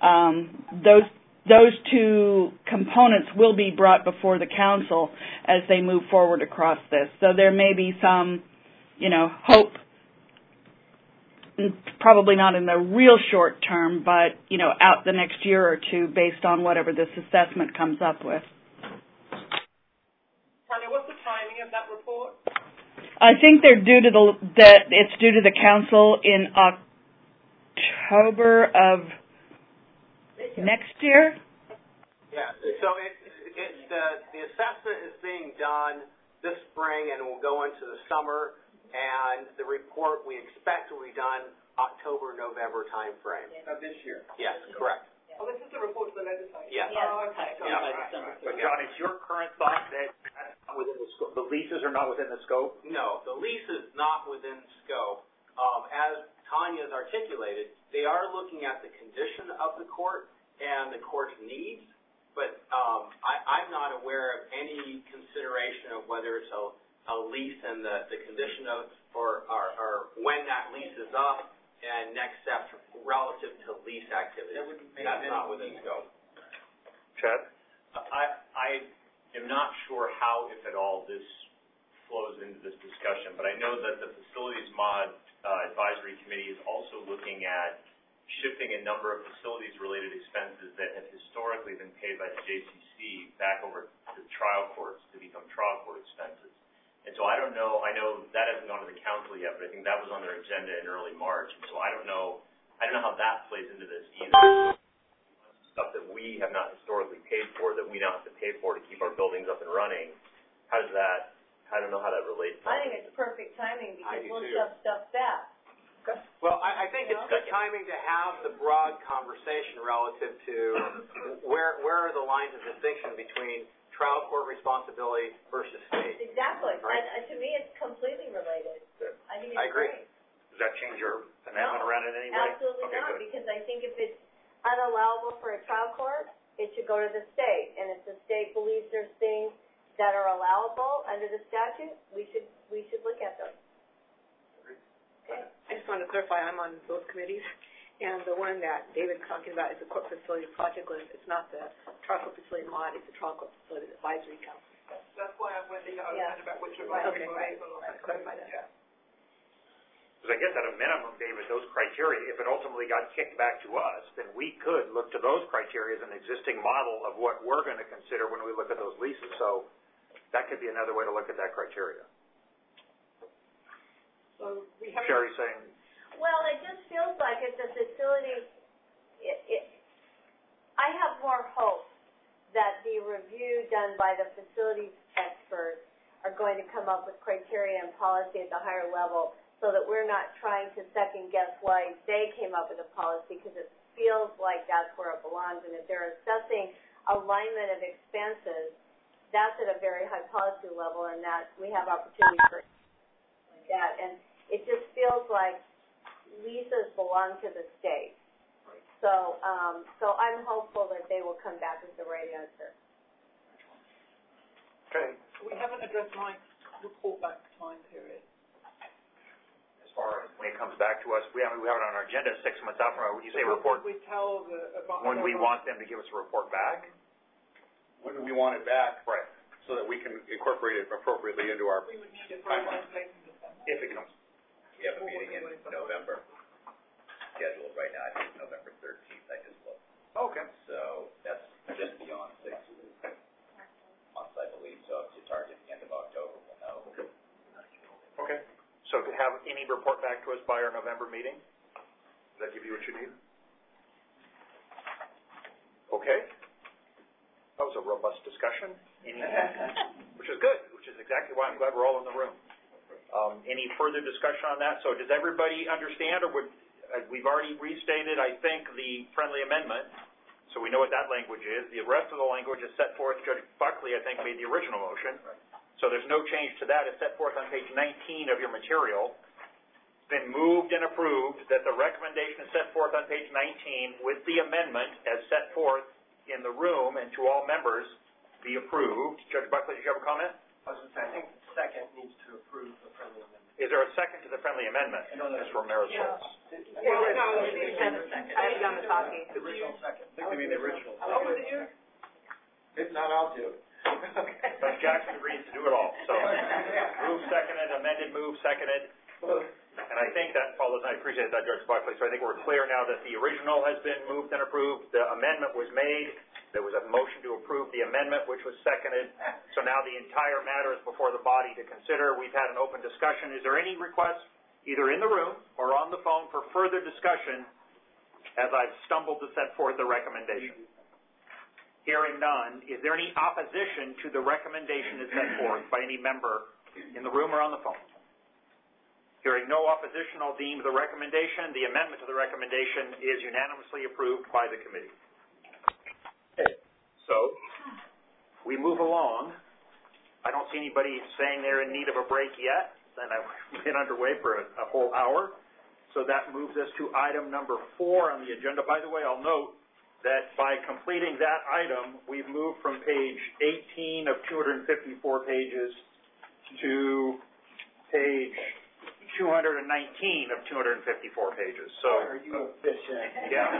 those two components will be brought before the council as they move forward across this. So there may be some, hope, probably not in the real short term, but, out the next year or two based on whatever this assessment comes up with. Tanya, what's the timing of that report? I think they're due to it's due to the council in October of next year. Yeah. So the assessment is being done this spring and will go into the summer. and the report we expect will be done October, November timeframe. Of this year? Yes, correct. Oh, this is the report to the legislature? Yes. Oh, okay. Yeah. But John, is your current thought that that's not within the scope, the leases are not within the scope? No, the lease is not within scope. As Tanya has articulated, they are looking at the condition of the court and the court's needs, but I'm not aware of any consideration of whether it's a lease and the condition of or when that lease is up and next steps relative to lease activities. That's not within scope. Chad? I am not sure how, if at all, this flows into this discussion, but I know that the Facilities Mod Advisory Committee is also looking at shifting a number of facilities-related expenses that have historically been paid by the JCC back over to trial courts to become trial court expenses. And so I don't know, I know that hasn't gone to the council yet, but I think that was on their agenda in early March. And so I don't know how that plays into this either. Stuff that we have not historically paid for that we now have to pay for to keep our buildings up and running. How does that, I don't know how that relates. I think it's perfect timing because we'll shove stuff back. Well, I think it's good timing to have the broad conversation relative to where are the lines of distinction between trial court responsibility versus state. Exactly. Right. And to me, it's completely related. I think it's I agree. great. Does that change your amendment around in any way? Absolutely Okay, not, good. because I think if it's unallowable for a trial court, it should go to the state. And if the state believes there's things that are allowable under the statute, we should look at them. Okay. I just wanted to clarify, I'm on both committees, and the one that David's talking about is the Court Facility Project List. It's not the Trial Court Facility Mod, it's the Trial Court Facility Advisory Council. That's why I'm with the about which one. Okay, right. Clarify that. Yeah. Because I guess at a minimum, David, those criteria, if it ultimately got kicked back to us, then we could look to those criteria as an existing model of what we're going to consider when we look at those leases. So that could be another way to look at that criteria. So we have Sherry saying, Well, it just feels like it's a facility. I have more hope that the review done by the facilities experts are going to come up with criteria and policy at the higher level so that we're not trying to second guess why they came up with a policy, because it feels like that's where it belongs. And if they're assessing alignment of expenses, that's at a very high policy level, and that we have opportunity for like that. And it just feels like leases belong to the state. So I'm hopeful that they will come back with the right answer. okay. We haven't addressed my report back time period. As far as when it comes back to us, we have it on our agenda 6 months out from now. When you say report, We tell when we want them to give us a report back? When do we want it back? Right. So that we can incorporate it appropriately into our we would need it for a place in December. If it comes. We have a meeting in November scheduled right now. I think it's November 13th. I just looked. Okay. So that's just beyond 6 months, I believe. So if you target the end of October, we'll know. Okay. So to have any report back to us by our November meeting? Does that give you what you need? Okay. That was a robust discussion, which is good, which is exactly why I'm glad we're all in the room. Any further discussion on that? So does everybody understand, or we've already restated, I think, the friendly amendment, so we know what that language is. The rest of the language is set forth. Judge Buckley, I think, made the original motion. So there's no change to that. It's set forth on page 19 of your material. It's been moved and approved that the recommendation is set forth on page 19 with the amendment as set forth in the room and to all members be approved. Judge Buckley, did you have a comment? I think the second needs to approve the friendly amendment. Is there a second to the friendly amendment? Ms. Romero-Schultz. I have Yamasaki. The original second. I think we mean the original. Oh, was it you? If not, I'll do it. Judge Jackson agrees to do it all. So move seconded, amended, move seconded. And I think that follows, I appreciate that, Judge Buckley. So I think we're clear now that the original has been moved and approved. The amendment was made. There was a motion to approve the amendment, which was seconded. So now the entire matter is before the body to consider. We've had an open discussion. Is there any request, either in the room or on the phone, for further discussion as I've stumbled to set forth the recommendation? Hearing none, is there any opposition to the recommendation as set forth by any member in the room or on the phone? Hearing no opposition, I'll deem the amendment to the recommendation is unanimously approved by the committee. Okay. So we move along. I don't see anybody saying they're in need of a break yet, and I've been underway for a whole hour. So that moves us to item number 4 on the agenda. By the way, I'll note that by completing that item, we've moved from page 18 of 254 pages to page 219 of 254 pages. So, are you efficient? Yeah.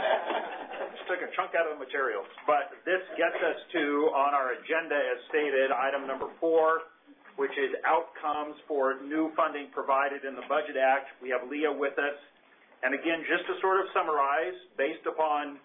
Just took a chunk out of the materials. But this gets us to, on our agenda as stated, item number 4, which is outcomes for new funding provided in the Budget Act. We have Leah with us. And again, just to sort of summarize, based upon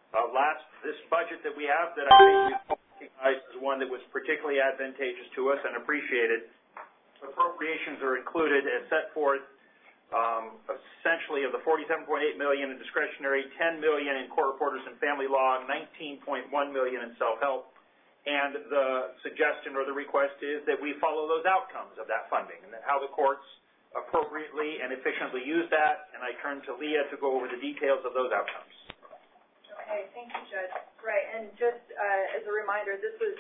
this budget that we have that I think we recognize as one that was particularly advantageous to us and appreciated, appropriations are included as set forth essentially of the $47.8 million in discretionary, $10 million in court reporters and family law, $19.1 million in self-help, and the suggestion or the request is that we follow those outcomes of that funding and how the courts appropriately and efficiently use that, and I turn to Leah to go over the details of those outcomes. Okay, thank you, Judge. Right, and just as a reminder, this was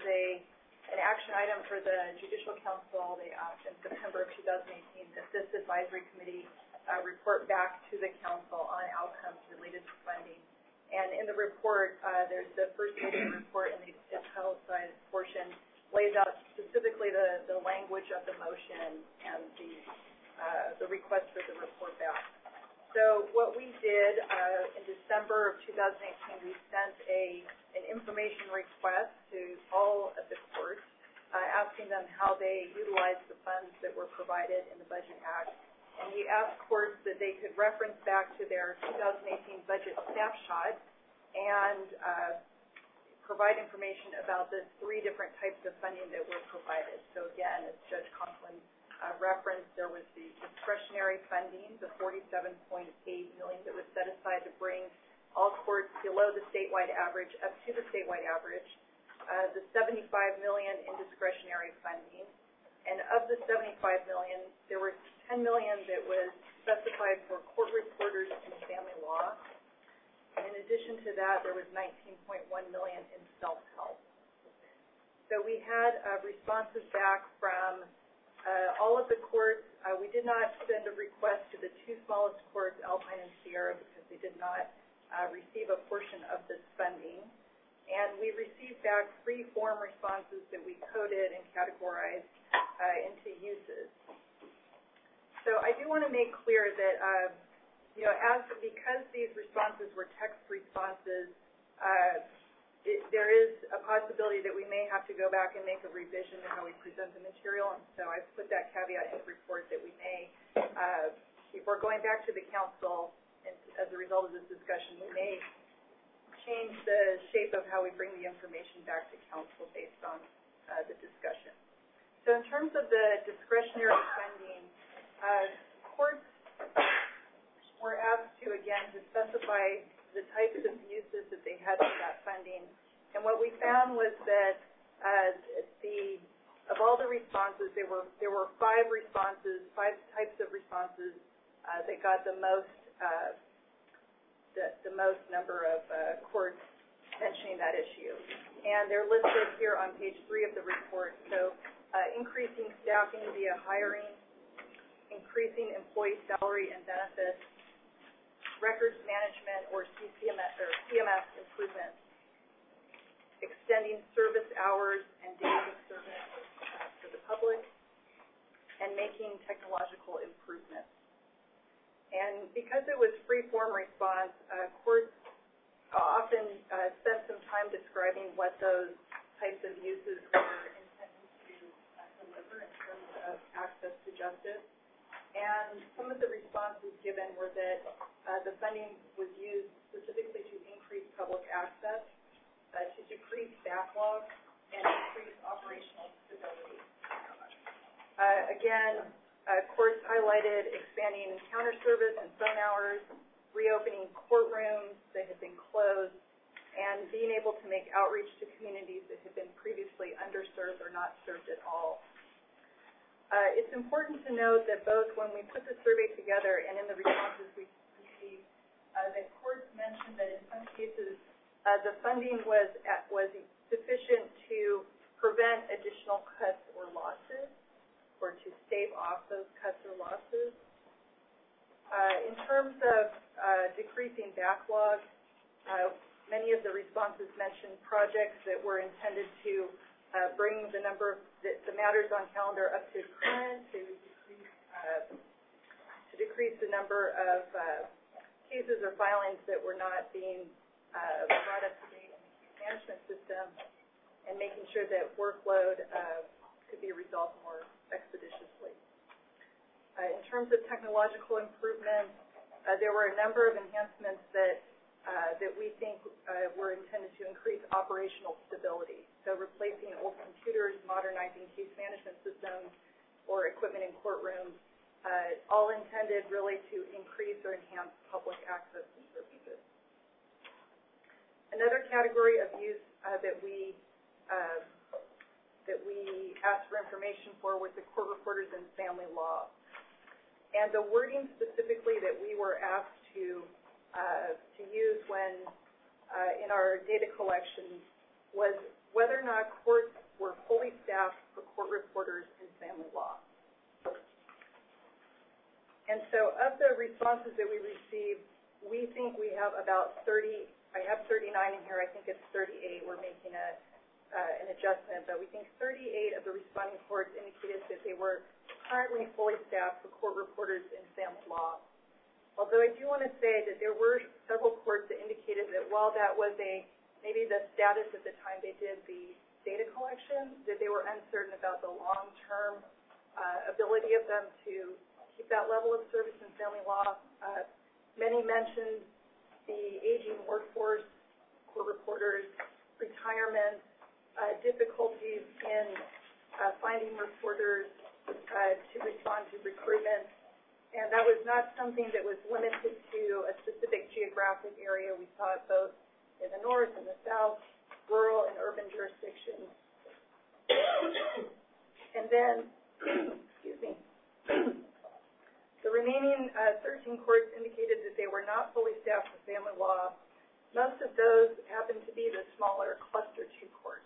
an action item for the Judicial Council. They asked in September of 2018 that this advisory committee report back to the council on outcomes related to funding. And in the report, there's the first meeting report, and the italicized portion lays out specifically the language of the motion and the request for the report back. So what we did in December of 2018, we sent an information request to all of the courts, asking them how they utilized the funds that were provided in the Budget Act. And we asked courts that they could reference back to their 2018 budget snapshot and provide information about the 3 different types of funding that were provided. So again, as Judge Conklin referenced, there was the discretionary funding, the $47.8 million that was set aside to bring all courts below the statewide average up to the statewide average, the $75 million in discretionary funding, and of the $75 million, there were $10 million that was specified for court reporters and family law, and in addition to that, there was $19.1 million in self-help. So we had responses back from all of the courts. We did not send a request to the 2 smallest courts, Alpine and Sierra, because they did not receive a portion of this funding. And we received back 3 form responses that we coded and categorized into uses. So I do want to make clear that, because these responses were text responses, there is a possibility that we may have to go back and make a revision to how we present the material, and so I've put that caveat in the report that we may, if we're going back to the council, and as a result of this discussion, we may change the shape of how we bring the information back to council based on the discussion. So in terms of the discretionary funding, courts were asked to, again, to specify the types of uses that they had for that funding. And what we found was that of all the responses, there were 5 responses, 5 types of responses that got the most number of courts mentioning that issue. And they're listed here on page 3 of the report. So increasing staffing via hiring, increasing employee salary and benefits, records management or CMS improvements, extending service hours and days of service for the public, and making technological improvements. And because it was free-form response, courts often spent some time describing what those types of uses were intended to deliver in terms of access to justice. And some of the responses given were that the funding was used specifically to increase public access, to decrease backlog, and increase operational stability. Again, courts highlighted expanding encounter service and phone hours, reopening courtrooms that had been closed, and being able to make outreach to communities that had been previously underserved or not served at all. It's important to note that both when we put the survey together and in the responses we received, that courts mentioned that in some cases the funding was sufficient to prevent additional cuts or losses, or to stave off those cuts or losses. In terms of decreasing backlog, many of the responses mentioned projects that were intended to bring the number of the matters on calendar up to current, to decrease the number of cases or filings that were not being brought up to date in the case management system, and making sure that workload could be resolved more expeditiously. In terms of technological improvements, there were a number of enhancements that we think were intended to increase operational stability. So replacing old computers, modernizing case management systems, or equipment in courtrooms, all intended really to increase or enhance public access to services. Another category of use that we asked for information for was the court reporters in family law. And the wording specifically that we were asked to use when in our data collection was whether or not courts were fully staffed for court reporters in family law. And so of the responses that we received, we think we have about 30, I have 39 in here, I think it's 38, we're making an adjustment, but we think 38 of the responding courts indicated that they were currently fully staffed for court reporters in family law. Although I do want to say that there were several courts that indicated that while that was maybe the status at the time they did the data collection, that they were uncertain about the long-term ability of them to keep that level of service in family law. Many mentioned the aging workforce, court reporters, retirement, difficulties in finding reporters to respond to recruitment. And that was not something that was limited to a specific geographic area. We saw it both in the north and the south, rural and urban jurisdictions. And then, excuse me, the remaining 13 courts indicated that they were not fully staffed for family law. Most of those happened to be the smaller cluster 2 courts.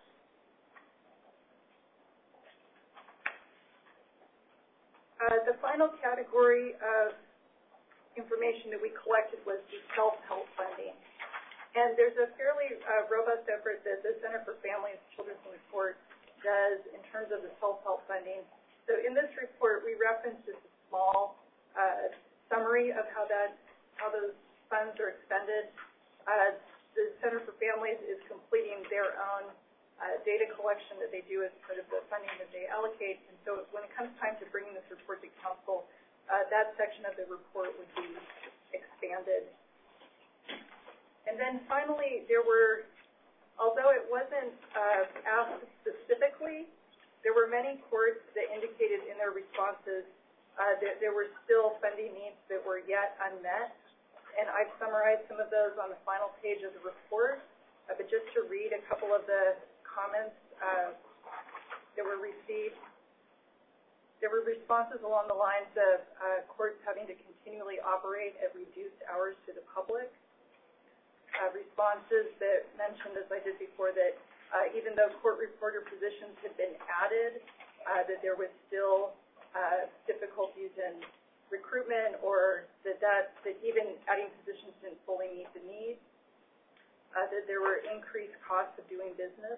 The final category of information that we collected was the self-help funding. And there's a fairly robust effort that the Center for Families, Children, and Support does in terms of the self-help funding. So in this report, we referenced just a small summary of how those funds are expended. The Center for Families is completing their own data collection that they do as part of the funding that they allocate. And so when it comes time to bringing this report to council, that section of the report would be expanded. And then finally, there were, although it wasn't asked specifically, there were many courts that indicated in their responses that there were still funding needs that were yet unmet. And I've summarized some of those on the final page of the report. But just to read a couple of the comments that were received, there were responses along the lines of courts having to continually operate at reduced hours to the public. Responses that mentioned, as I did before, that even though court reporter positions had been added, that there was still difficulties in recruitment, or that even adding positions didn't fully meet the need. That there were increased costs of doing business,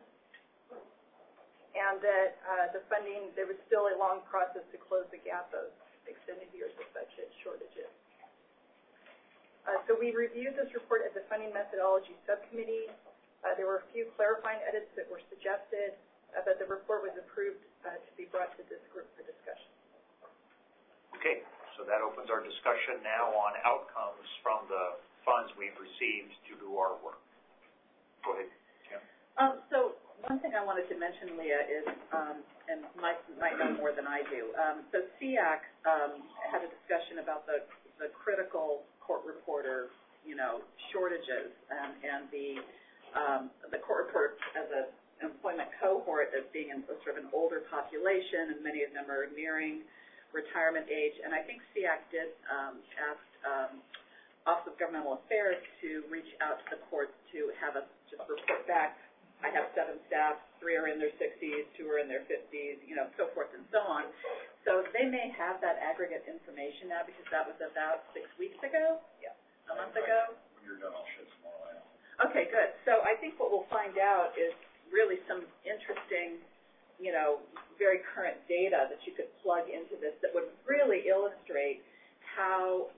and that the funding, there was still a long process to close the gap of extended years of budget shortages. So we reviewed this report at the Funding Methodology Subcommittee. There were a few clarifying edits that were suggested, but the report was approved to be brought to this group for discussion. Okay, so that opens our discussion now on outcomes from the funds we've received to do our work. Go ahead, Kim. So one thing I wanted to mention, Leah, is, and Mike might know more than I do, so SEAC had a discussion about the critical court reporter, shortages, and the court reporter as an employment predominant cohort as being sort of an older population, and many of them are nearing retirement age. And I think SEAC did ask Office of Governmental Affairs to reach out to the courts to have us just report back. I have 7 staff, 3 are in their 60s, 2 are in their 50s, so forth and so on. So they may have that aggregate information now because that was about 6 weeks ago? Yeah. A month ago? When you're done, I'll shed some more light on it. Okay, good. So I think what we'll find out is really some interesting, very current data that you could plug into this that would really illustrate how,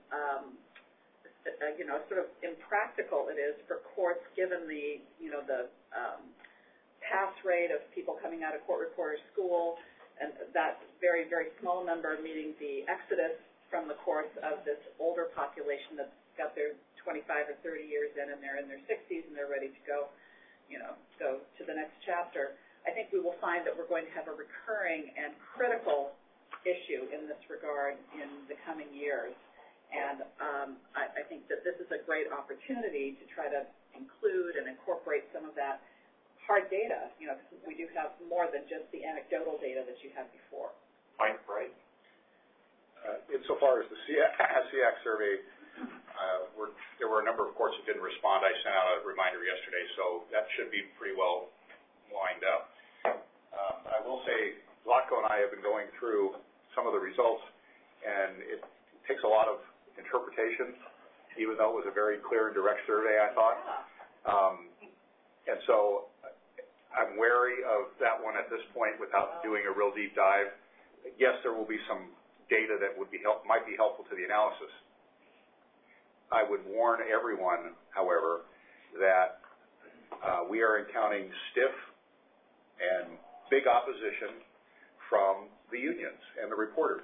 sort of impractical it is for courts given the, the pass rate of people coming out of court reporter school and that very, very small number meeting the exodus from the courts of this older population that's got their 25 or 30 years in and they're in their 60s and they're ready to go, go to the next chapter. I think we will find that we're going to have a recurring and critical issue in this regard in the coming years. And I think that this is a great opportunity to try to include and incorporate some of that hard data, because we do have more than just the anecdotal data that you had before. Mike, right? Insofar as the SEAC survey, there were a number of courts that didn't respond. I sent out a reminder yesterday, so that should be pretty well lined up. I will say, Zlatko and I have been going through some of the results, and it takes a lot of interpretation, even though it was a very clear and direct survey, I thought. And so I'm wary of that one at this point without doing a real deep dive. Yes, there will be some data that might be helpful to the analysis. I would warn everyone, however, that we are encountering stiff and big opposition from the unions and the reporters.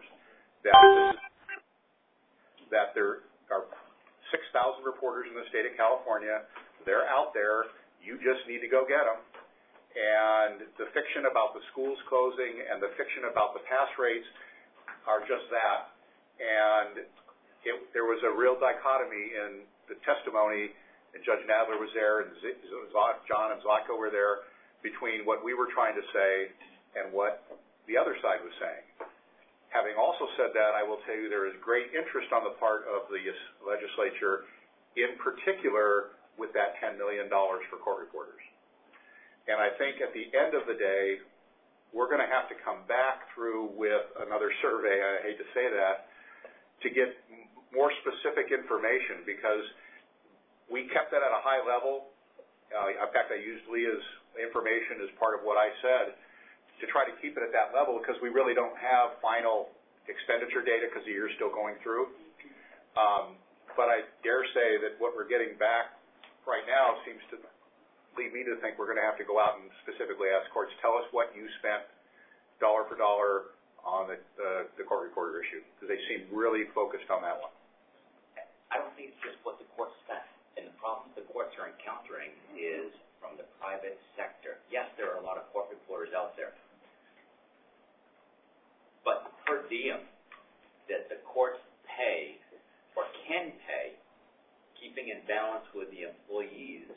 That there are 6,000 reporters in the state of California. They're out there. You just need to go get them. And the fiction about the schools closing and the fiction about the pass rates are just that. And there was a real dichotomy in the testimony, and Judge Nadler was there, and John and Zlatko were there, between what we were trying to say and what the other side was saying. Having also said that, I will tell you there is great interest on the part of the legislature, in particular with that $10 million for court reporters. And I think at the end of the day, we're going to have to come back through with another survey, I hate to say that, to get more specific information, because we kept that at a high level. In fact, I used Leah's information as part of what I said to try to keep it at that level, because we really don't have final expenditure data because the year's still going through. But I dare say that what we're getting back right now seems to lead me to think we're going to have to go out and specifically ask courts, tell us what you spent dollar for dollar on the court reporter issue, because they seem really focused on that one. I don't think it's just what the courts spent. And the problem the courts are encountering is from the private sector. Yes, there are a lot of court reporters out there. But per diem that the courts pay or can pay, keeping in balance with the employees,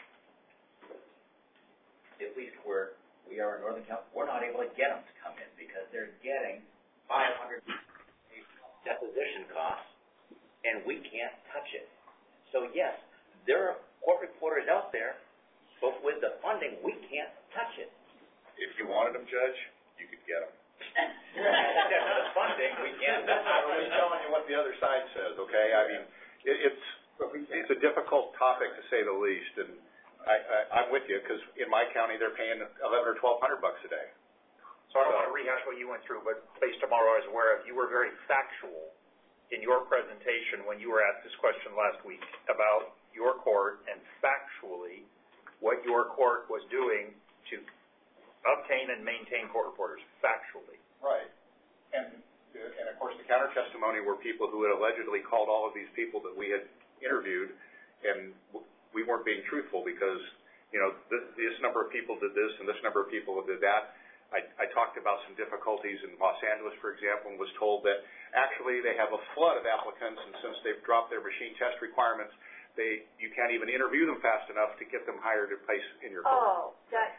at least where we are in Northern California, we're not able to get them to come in because they're getting 500 deposition costs, and we can't touch it. So yes, there are court reporters out there, but with the funding, we can't touch it. If you wanted them, Judge, you could get them. The funding, we can't. I'm just telling you what the other side says, okay? I mean, it's a difficult topic to say the least, and I'm with you, because in my county they're paying $1,100 or $1,200 a day. So I don't want to rehash what you went through, but based on what I was aware of, you were very factual in your presentation when you were asked this question last week about your court and factually what your court was doing to obtain and maintain court reporters, factually. Right. And of course the counter testimony were people who had allegedly called all of these people that we had interviewed, and we weren't being truthful because, this number of people did this and this number of people did that. I talked about some difficulties in Los Angeles, for example, and was told that actually they have a flood of applicants, and since they've dropped their machine test requirements, you can't even interview them fast enough to get them hired in place in your court. So we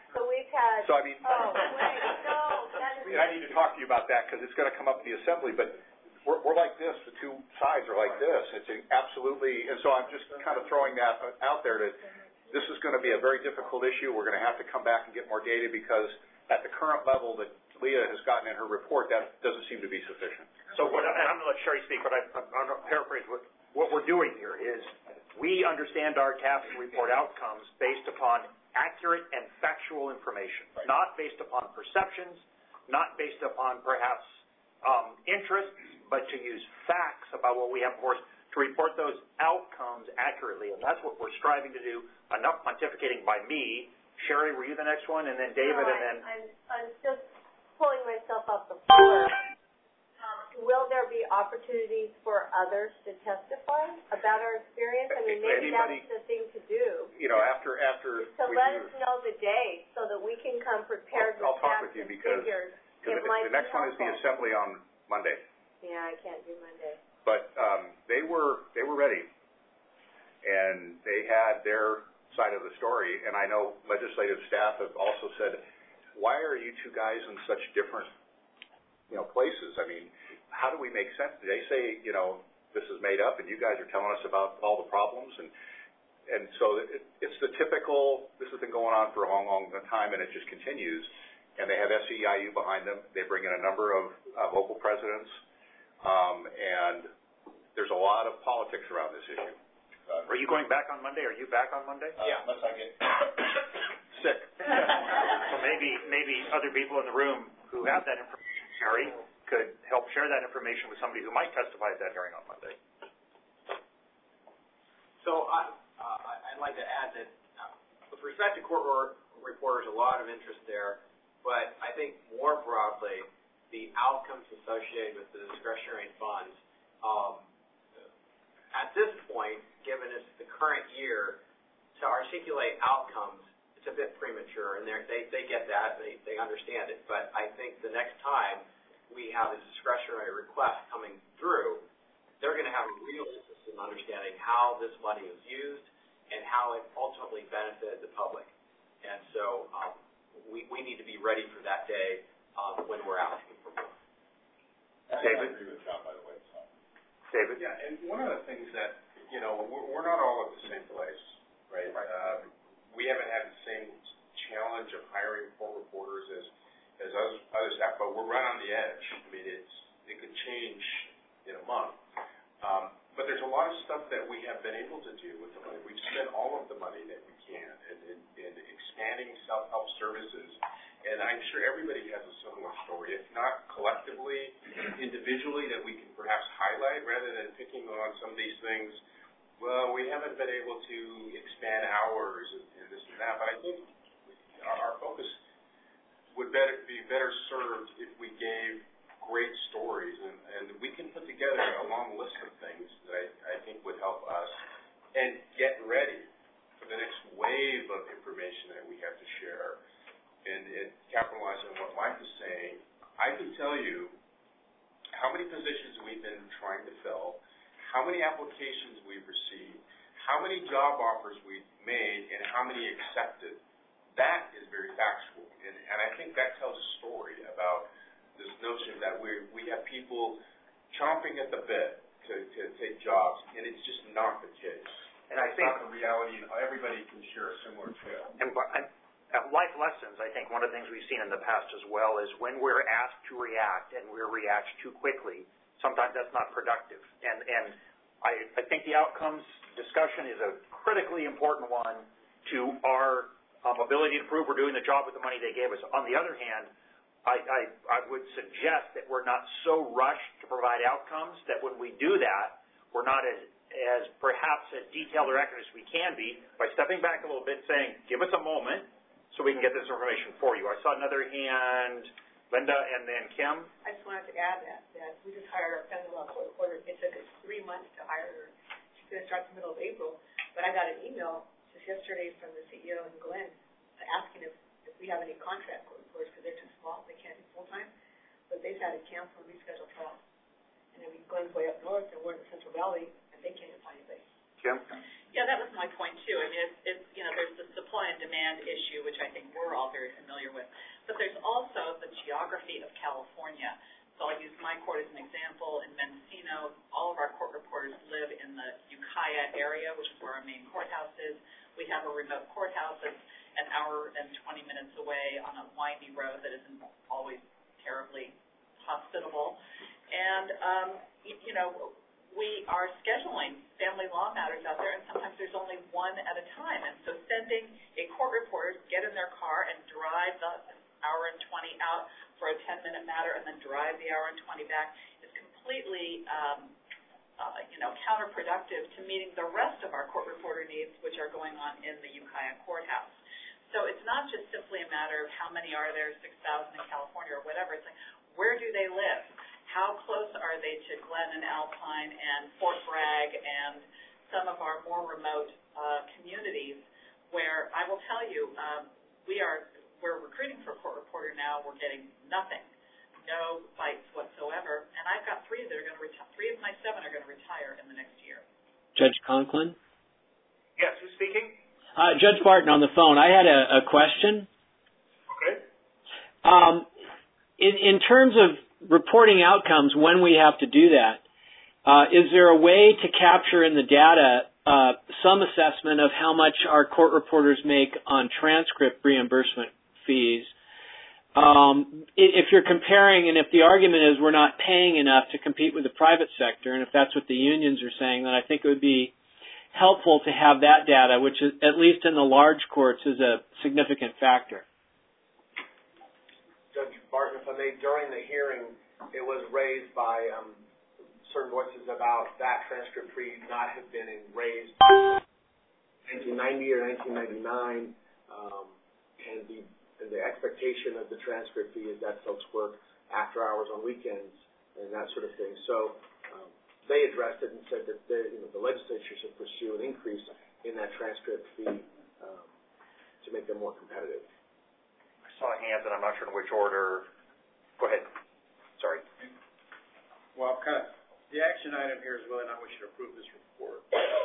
had... So, I mean... Oh, wait, no, that is... I need to talk to you about that because it's going to come up in the assembly, but we're like this. The two sides are like this. It's absolutely... And so I'm just kind of throwing that out there that this is going to be a very difficult issue. We're going to have to come back and get more data because at the current level that Leah has gotten in her report, that doesn't seem to be sufficient. So and I'm going to let Sherry speak, but I'm going to paraphrase what we're doing here is we understand our task to report outcomes based upon accurate and factual information, not based upon perceptions, not based upon perhaps interests, but to use facts about what we have for us to report those outcomes accurately. And that's what we're striving to do. Enough pontificating by me. Sherry, were you the next one? And then David, no, and then... I'm just pulling myself off the floor. Will there be opportunities for others to testify about our experience? I mean, maybe that's the thing to do. You know, after so let us know the day so that we can come prepared with facts and figures. The next one is the assembly on Monday. Yeah, I can't do Monday. But they were ready, and they had their side of the story. And I know legislative staff have also said, "Why are you two guys in such different, places? I mean, how do we make sense?" They say, this is made up, and you guys are telling us about all the problems, and so it's the typical. This has been going on for a long, long time, and it just continues. And they have SEIU behind them. They bring in a number of local presidents, and there's a lot of politics around this issue. Are you going back on Monday? Are you back on Monday? Yeah, unless I get sick. So maybe other people in the room who have that information, Sherry, could help share that information with somebody who might testify at that hearing on Monday. So I'd like to add that with respect to court reporters, a lot of interest there, but I think more broadly, the outcomes associated with the discretionary funds, at this point, given it's the current year, to articulate outcomes, it's a bit premature, and they get that, they understand it. But I think the next time we have a discretionary request coming through, they're going to have a real interest in understanding how this money is used and how it ultimately benefited the public. And so we need to be ready for that day when we're asking for more. David? I agree with John, by the way. So. David? Yeah, and one of the things that, we're not all at the same place, right? We haven't had the same challenge of hiring court reporters as other staff, but we're right on the edge. I mean, it could change in a month. But there's a lot of stuff that we have been able to do with the money. We've spent all of the money that we can in expanding self-help services. And I'm sure everybody has a similar story, if not collectively, individually, that we can perhaps highlight rather than picking on some of these things. Well, we haven't been able to expand hours and this and that, but I think our focus would be better served if we gave great stories, and we can put together a long list of things that I think would help us and get ready for the next wave of information that we have to share. And capitalize on what Mike is saying, I can tell you how many positions we've been trying to fill, how many applications we've received, how many job offers we've made, and how many accepted. That is very factual, and I think that tells a story about this notion that we have people chomping at the bit to take jobs, and it's just not the case. And I think not the reality, and everybody can share a similar tale. And life lessons, I think one of the things we've seen in the past as well is when we're asked to react and we react too quickly, sometimes that's not productive. And I think the outcomes discussion is a critically important one to our ability to prove we're doing the job with the money they gave us. On the other hand, I would suggest that we're not so rushed to provide outcomes that when we do that, we're not as perhaps as detailed or accurate as we can be by stepping back a little bit and saying, give us a moment so we can get this information for you. I saw another hand, Linda, and then Kim. I just wanted to add that we just hired our family law court reporter. It took us 3 months to hire her. She's going to start in the middle of April. But I got an email just yesterday from the CEO in Glenn asking if we have any contract court reporters because they're too small. They can't do full-time. But they've had to cancel and reschedule trials. And then Glenn's way up north, and we're in the Central Valley, and they can't even find anybody. Kim? Yeah, that was my point, too. I mean, it's there's the supply and demand issue, which I think we're all very familiar with. But there's also the geography of California. So I'll use my court as an example. In Mendocino, all of our court reporters live in the Ukiah area, which is where our main courthouse is. We have a remote courthouse that's an hour and 20 minutes away on a windy road that isn't always terribly hospitable. And, we are scheduling family law matters out there, and sometimes there's only one at a time. And so sending a court reporter to get in their car and drive the hour and 20 out for a 10-minute matter and then drive the hour and 20 back is completely, counterproductive to meeting the rest of our court reporter needs, which are going on in the Ukiah courthouse. So it's not just simply a matter of how many are there, 6,000 in California or whatever. It's like, where do they live? How close are they to Glen and Alpine and Fort Bragg and some of our more remote communities where I will tell you, we're recruiting for a court reporter now. We're getting nothing, no bites whatsoever. And I've got three that are going to retire. 3 of my 7 are going to retire in the next year. Judge Conklin? Yes, who's speaking? Judge Barton on the phone. I had a question. Okay. In terms of reporting outcomes, when we have to do that, is there a way to capture in the data some assessment of how much our court reporters make on transcript reimbursement fees? If you're comparing, and if the argument is we're not paying enough to compete with the private sector, and if that's what the unions are saying, then I think it would be helpful to have that data, which is, at least in the large courts, is a significant factor. Judge Barton, if I may, during the hearing, it was raised by certain voices about that transcript fee not have been raised in 1990 or 1999, and the expectation of the transcript fee is that folks work after hours on weekends and that sort of thing. So they addressed it and said that the legislature should pursue an increase in that transcript fee to make them more competitive. I saw hands, and I'm not sure in which order. Go ahead. Sorry. Well, the action item here is whether or not we should approve this report.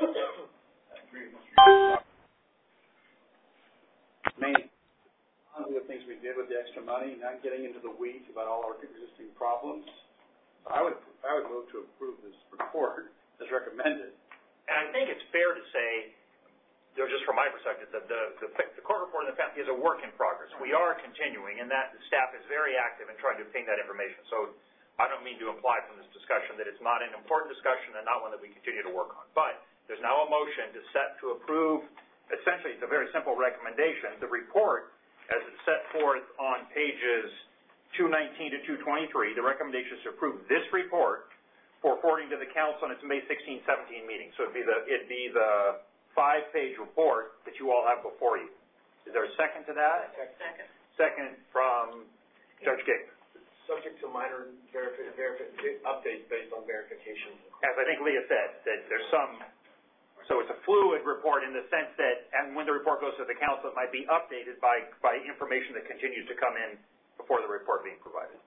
One of the things we did with the extra money, not getting into the weeds about all our existing problems. I would move to approve this report as recommended. And I think it's fair to say, just from my perspective, that the court report in the family is a work in progress. We are continuing, and that the staff is very active in trying to obtain that information. So I don't mean to imply from this discussion that it's not an important discussion and not one that we continue to work on. But there's now a motion to approve. Essentially, it's a very simple recommendation. The report, as it's set forth on pages 219 to 223, the recommendation is to approve this report for forwarding to the council in its May 16, 17 meeting. So it'd be the 5-page report that you all have before you. Is there a second to that? Second. Second from Judge Gates. Subject to minor updates based on verification. As I think Leah said, that there's so it's a fluid report in the sense that, and when the report goes to the council, it might be updated by information that continues to come in before the report being provided.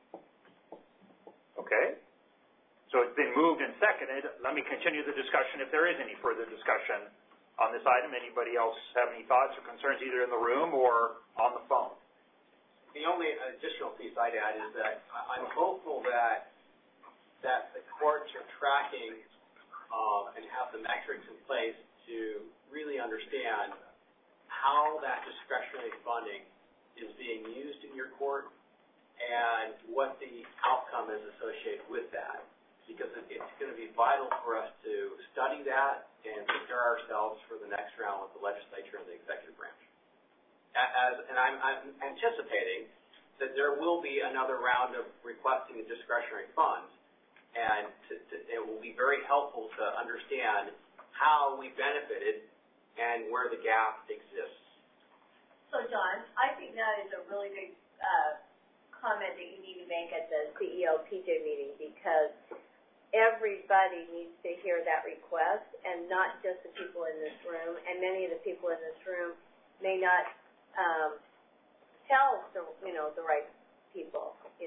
Okay? So it's been moved and seconded. Let me continue the discussion if there is any further discussion on this item. Anybody else have any thoughts or concerns either in the room or on the phone? The only additional piece I'd add is that I'm hopeful that the courts are tracking and have the metrics in place to really understand how that discretionary funding is being used in your court and what the outcome is associated with that. Because it's going to be vital for us to study that and prepare ourselves for the next round with the legislature and the executive branch. And I'm anticipating that there will be another round of requesting the discretionary funds, and it will be very helpful to understand how we benefited and where the gap exists. So, John, I think that is a really good comment that you need to make at the CEO PJ meeting, because everybody needs to hear that request, and not just the people in this room. And many of the people in this room may not tell the right people in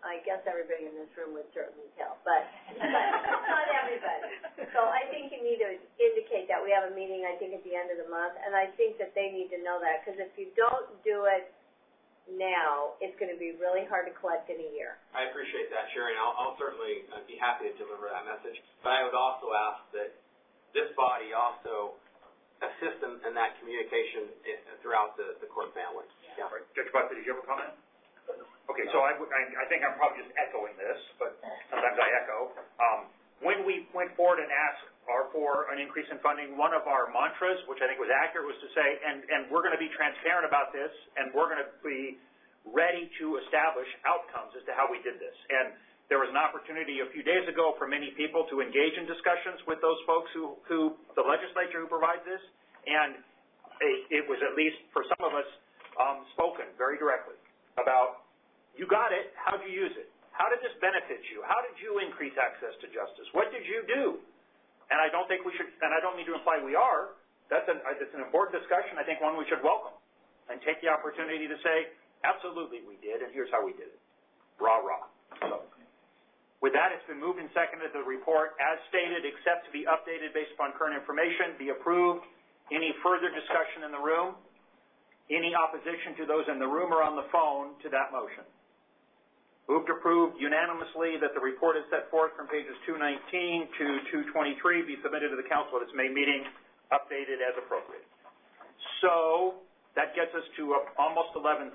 I guess everybody in this room would certainly tell, but not everybody. So I think you need to indicate that we have a meeting, I think, at the end of the month, and I think that they need to know that, because if you don't do it now, it's going to be really hard to collect in a year. I appreciate that, Sherry, and I'll certainly be happy to deliver that message. But I would also ask that this body also assist in that communication throughout the court family. Yeah. Right. Judge Buckley, did you have a comment? Okay, so I think I'm probably just echoing this, but sometimes I echo. When we went forward and asked for an increase in funding, one of our mantras, which I think was accurate, was to say, and we're going to be transparent about this, and we're going to be ready to establish outcomes as to how we did this. And there was an opportunity a few days ago for many people to engage in discussions with those folks who the legislature who provides this, and it was, at least for some of us, spoken very directly about, you got it, how'd you use it? How did this benefit you? How did you increase access to justice? What did you do? And I don't think we should, and I don't mean to imply we are, that's an important discussion, I think one we should welcome, and take the opportunity to say, absolutely we did, and here's how we did it. Rah, rah. So, with that, it's been moved and seconded that the report, as stated, except to be updated based upon current information, be approved. Any further discussion in the room? Any opposition to those in the room or on the phone to that motion? Moved approved unanimously that the report is set forth from pages 219 to 223 be submitted to the council at its May meeting, updated as appropriate. So that gets us to almost 11:30.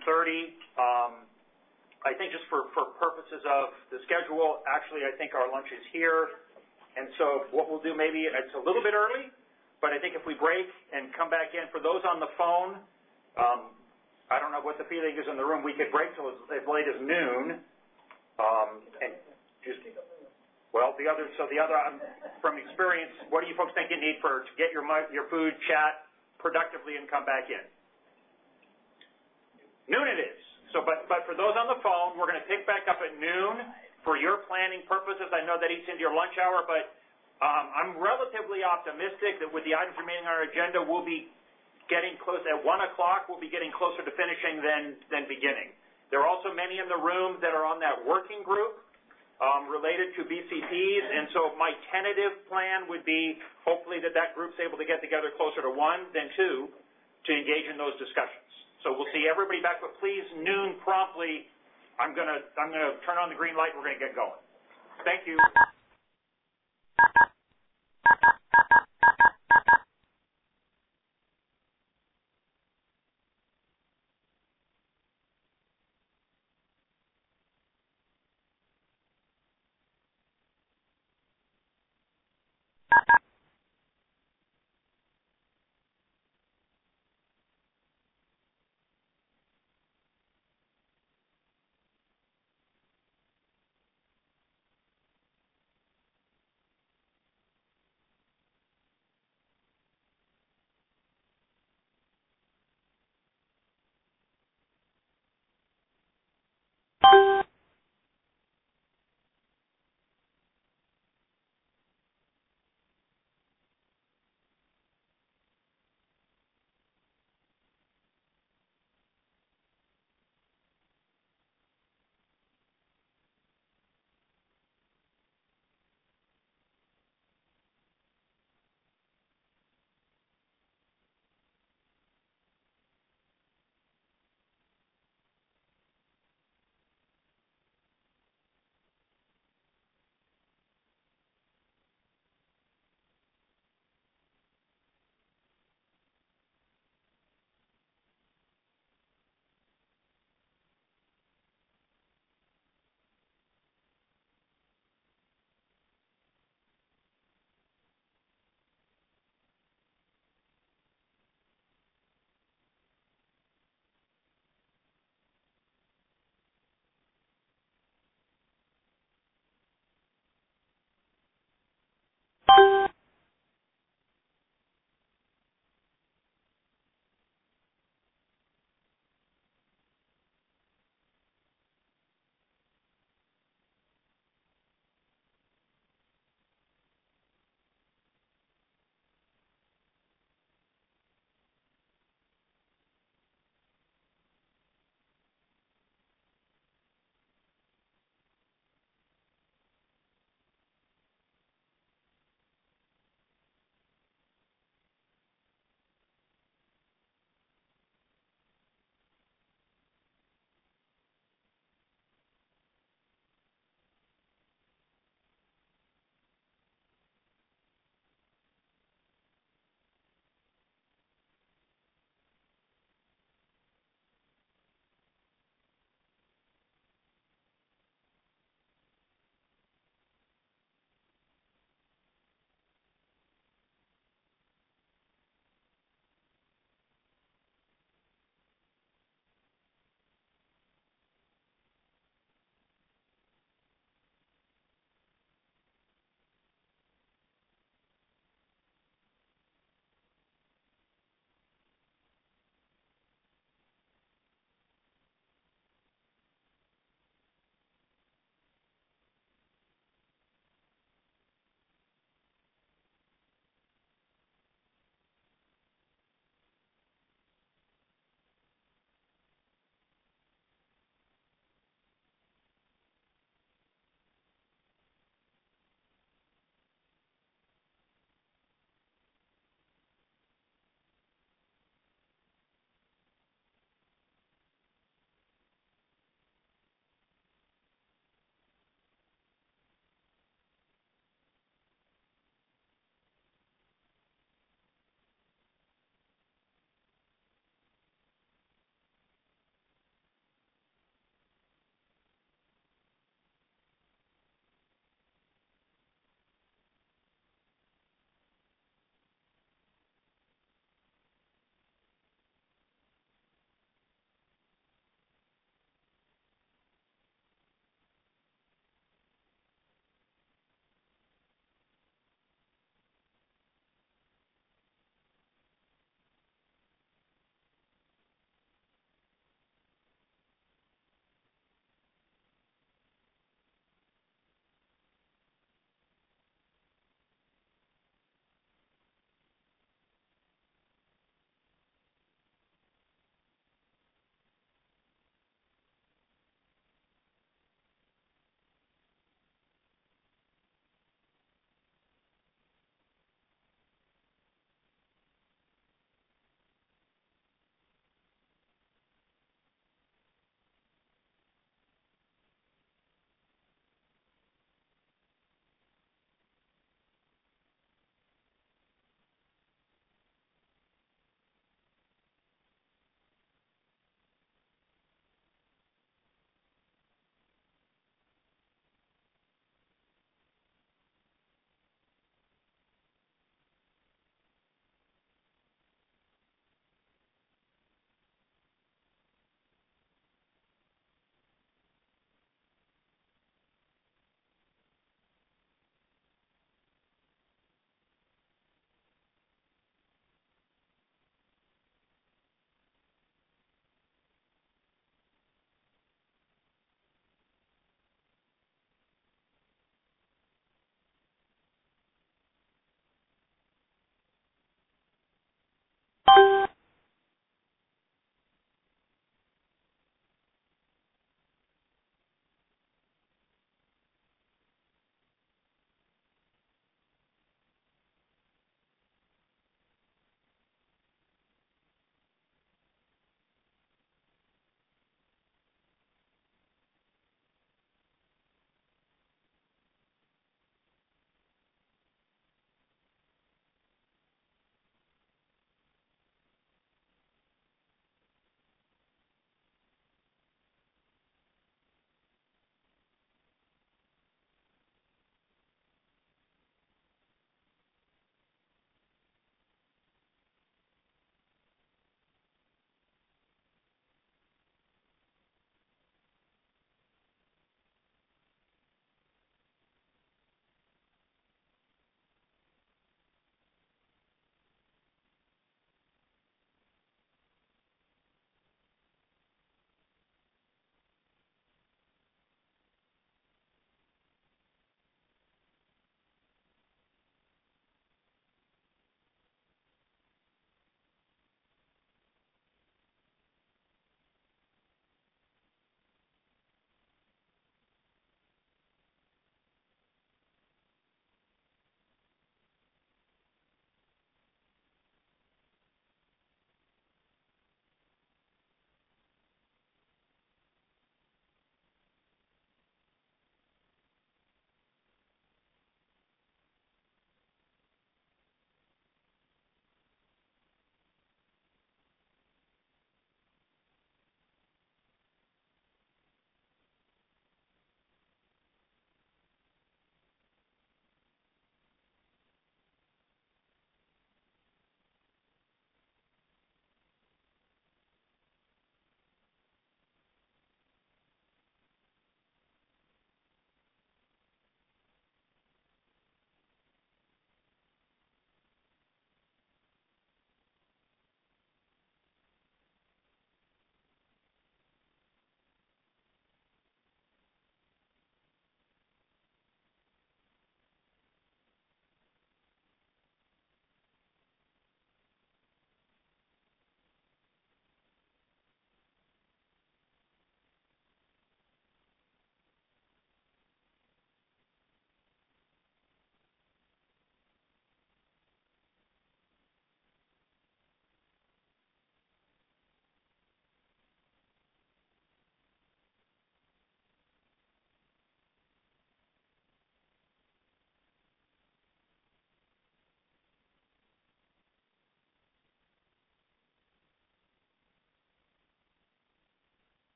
I think just for purposes of the schedule, actually I think our lunch is here. And so what we'll do, maybe it's a little bit early, but I think if we break and come back in, for those on the phone, I don't know what the feeling is in the room. We could break till as late as noon. And just, well, the other, from experience, what do you folks think you need to get your food, chat productively, and come back in? Noon it is. So, but for those on the phone, we're going to pick back up at noon for your planning purposes. I know that eats into your lunch hour, but I'm relatively optimistic that with the items remaining on our agenda, we'll be getting close. At 1 o'clock, we'll be getting closer to finishing than beginning. There are also many in the room that are on that working group related to BCPs, and so my tentative plan would be hopefully that group's able to get together closer to 1 than 2 to engage in those discussions. So we'll see everybody back, but please, noon promptly, I'm gonna turn on the green light. We're gonna get going. Thank you.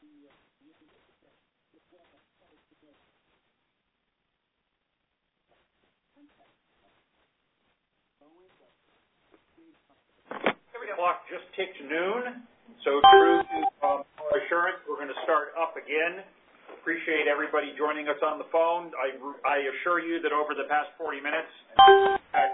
Clock just ticked noon, so true to our assurance, we're going to start up again. Appreciate everybody joining us on the phone. I assure you that over the past 40 minutes, we've had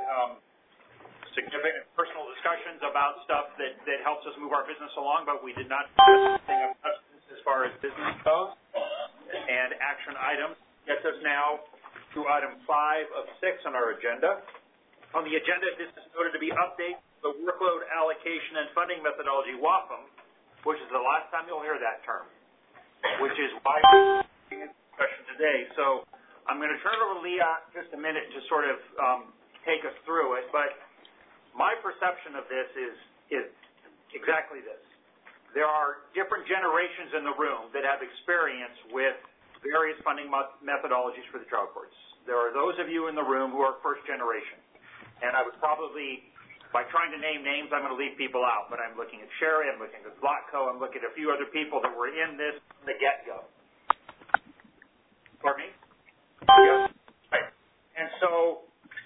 significant personal discussions about stuff that helps us move our business along, but we did not do anything of substance as far as business goes. And action items gets us now to item 5 of 6 on our agenda. On the agenda, this is noted to be update the workload allocation and funding methodology, WAFM, which is the last time you'll hear that term, which is why we're having a discussion today. So I'm going to turn it over to Leah just a minute to sort of take us through it. But my perception of this is exactly this. There are different generations in the room that have experience with various funding methodologies for the trial courts. There are those of you in the room who are first generation. And I would probably, by trying to name names, I'm going to leave people out. But I'm looking at Sherry, I'm looking at Zlatko, I'm looking at a few other people that were in this from the get-go. Pardon me? Yeah. Right. And so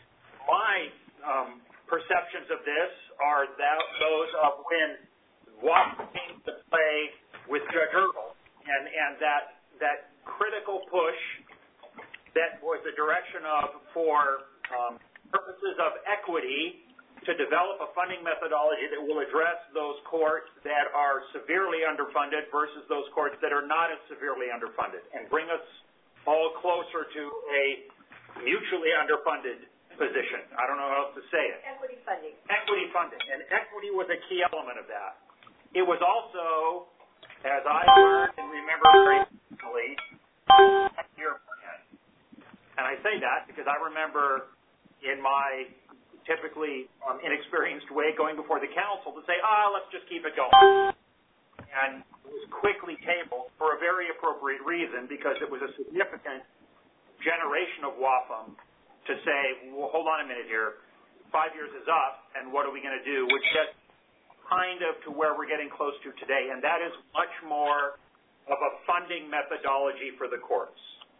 my perceptions of this are those of when WAFM came to play with Judge Ergel and that critical push that was the direction of, for purposes of equity, to develop a funding methodology that will address those courts that are severely underfunded versus those courts that are not as severely underfunded, and bring us all closer to a mutually underfunded position. I don't know how else to say it. Equity funding. Equity funding. And equity was a key element of that. It was also, as I learned and remember very clearly, a year plan. And I say that because I remember in my typically inexperienced way going before the council to say, let's just keep it going. And it was quickly tabled for a very appropriate reason, because it was a significant generation of WAFM to say, well, hold on a minute here. 5 years is up, and what are we going to do? Which gets kind of to where we're getting close to today, and that is much more of a funding methodology for the courts.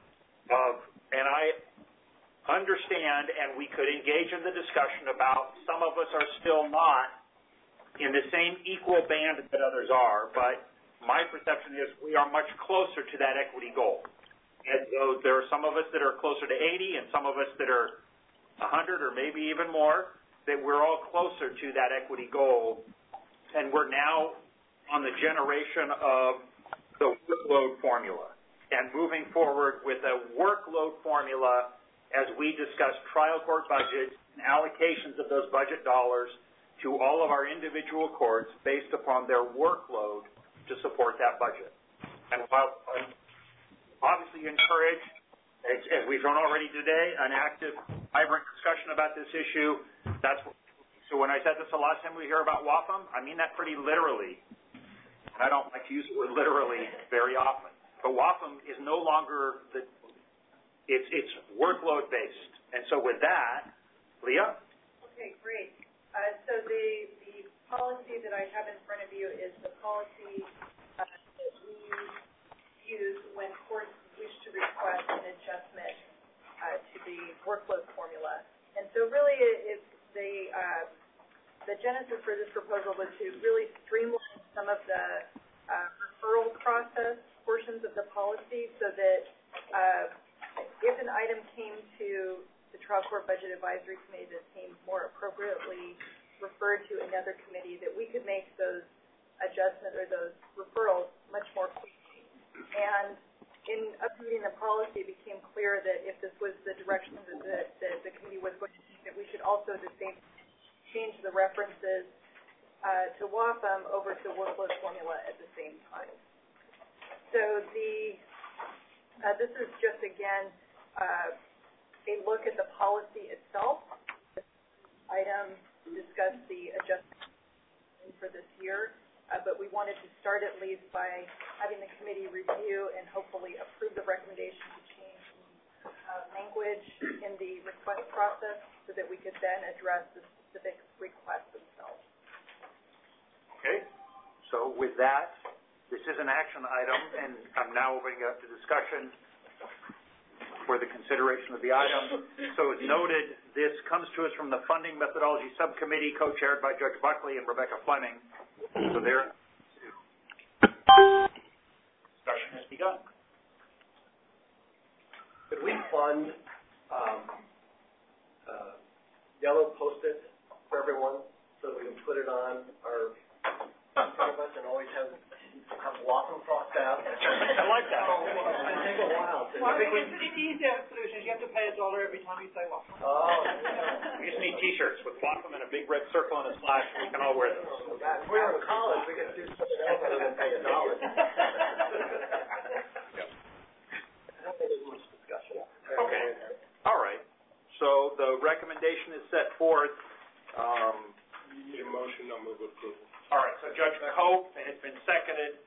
And I understand, and we could engage in the discussion about some of us are still not in the same equal band that others are, but my perception is we are much closer to that equity goal. And so there are some of us that are closer to 80 and some of us that are 100 or maybe even more, that we're all closer to that equity goal. And we're now on the generation of the workload formula and moving forward with a workload formula as we discuss trial court budgets and allocations of those budget dollars to all of our individual courts based upon their workload to support that budget. And while I'm obviously encourage, as we've done already today, an active, vibrant discussion about this issue, so when I said this the last time we hear about WAFM, I mean that pretty literally. And I don't like to use the word literally very often. But WAFM is no longer it's workload based. And so with that, Leah? Okay, great. So the policy that I have in front of you is the policy that we use when courts wish to request an adjustment to the workload formula. And so really it's the genesis for this proposal was to really streamline some of the referral process portions of the policy so that if an item came to the Trial Court Budget Advisory Committee that seemed more appropriately referred to another committee, that we could make those adjustments or those referrals much more quickly. And in updating the policy, it became clear that if this was the direction that the committee was going to take, that we should also change the references to WAFM over to workload formula at the same time. So this is just, again, a look at the policy itself. This item discussed the adjustment for this year, but we wanted to start at least by having the committee review and hopefully approve the recommendation to change language in the request process so that we could then address the specific requests themselves. Okay. So with that, This is an action item, and I'm now opening it up to discussion for the consideration of the item. So as noted, this comes to us from the Funding Methodology Subcommittee, co-chaired by Judge Buckley and Rebecca Fleming. So there, discussion has begun. Could we fund yellow Post-its for everyone so that we can put it on our front of us and always have Wacom crossed out? I like that. It's going to take a while. Well, I think it's an easier solution. You have to pay $1 every time you say Wacom. Oh, We just need T-shirts with Wacom and a big red circle and a slash. We can all wear those. If we were in college, we could do something else other than pay $1. Okay. All right. So the recommendation is set forth. Need a motion, I'll move approval. All right. So Judge Cope, and it's been seconded.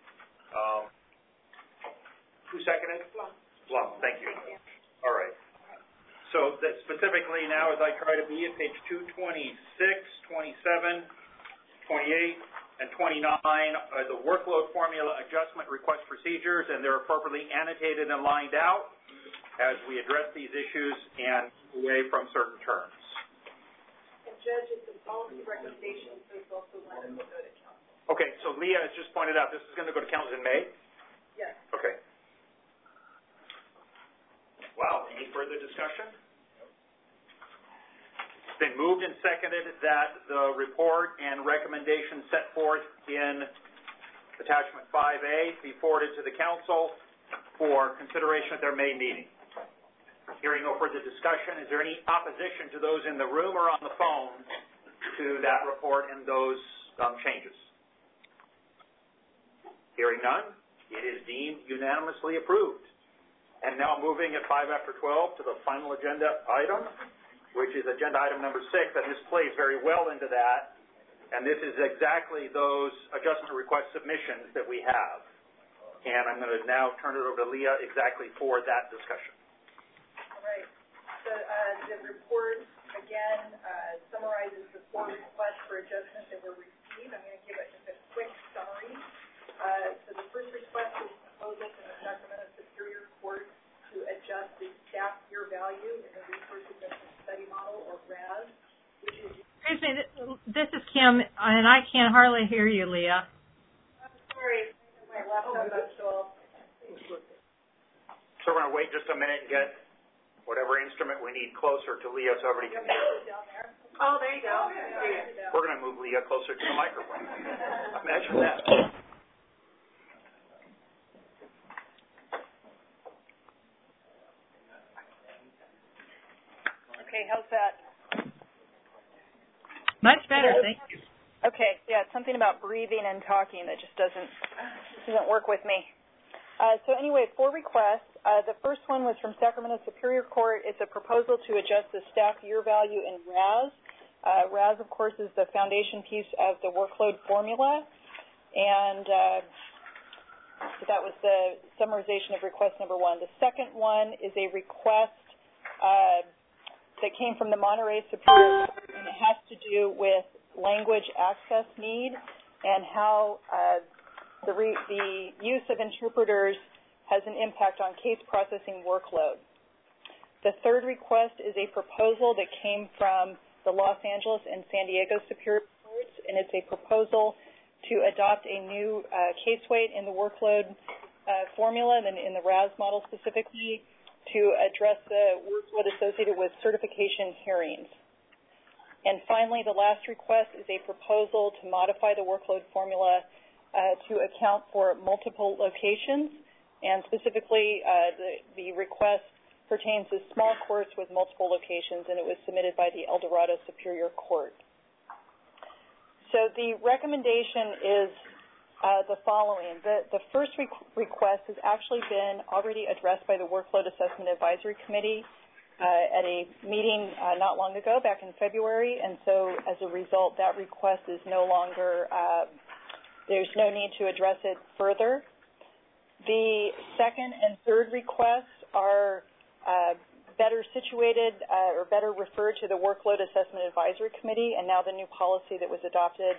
Who seconded? Blum. Thank you. All right. So that specifically now, as I try to be at page 226, 27, 28, and 29, the workload formula adjustment request procedures, and they're appropriately annotated and lined out as we address these issues and away from certain terms. And Judge, it's a policy recommendation, so it's also one that will go to council. Okay, so Leah has just pointed out this is going to go to council in May? Yes. Okay. Wow, any further discussion? It's been moved and seconded that the report and recommendation set forth in attachment 5A be forwarded to the council for consideration at their May meeting. Hearing no further discussion, is there any opposition to those in the room or on the phone to that report and those changes? Hearing none, it is deemed unanimously approved. And now moving at 5 after 12 to the final agenda item, which is agenda item number 6, and this plays very well into that. And this is exactly those adjustment request submissions that we have. And I'm going to now turn it over to Leah exactly for that discussion. All right. So the report, again, summarizes the 4 requests for adjustment that were received. I'm going to give it just a quick summary. So the first request was proposal from the Sacramento Superior Court to adjust the staff year value in the Resource Adjustment Study Model, or RAS, which is... Excuse me, this is Kim, and I can hardly hear you, Leah. I'm sorry, my laptop got so... So we're going to wait just a minute and get whatever instrument we need closer to Leah so everybody can hear. Oh, there you go. We're going to move Leah closer to the microphone. Imagine that. Okay, how's that? Much better, thank you. Okay, yeah, it's something about breathing and talking that just doesn't work with me. So anyway, 4 requests. The first one was from Sacramento Superior Court. It's a proposal to adjust the staff year value in RAS. RAS, of course, is the foundation piece of the workload formula. And so that was the summarization of request number 1. The second one is a request that came from the Monterey Superior Court, and it has to do with language access need and how the use of interpreters has an impact on case processing workload. The third request is a proposal that came from the Los Angeles and San Diego Superior Courts, and it's a proposal to adopt a new case weight in the workload formula, and in the RAS model specifically, to address the workload associated with certification hearings. And finally, the last request is a proposal to modify the workload formula to account for multiple locations, and specifically the request pertains to small courts with multiple locations, and it was submitted by the El Dorado Superior Court. So the recommendation is the following. The first request has actually been already addressed by the Workload Assessment Advisory Committee at a meeting not long ago, back in February, and so as a result, that request is no longer, there's no need to address it further. The second and third requests are better situated or better referred to the Workload Assessment Advisory Committee, and now the new policy that was adopted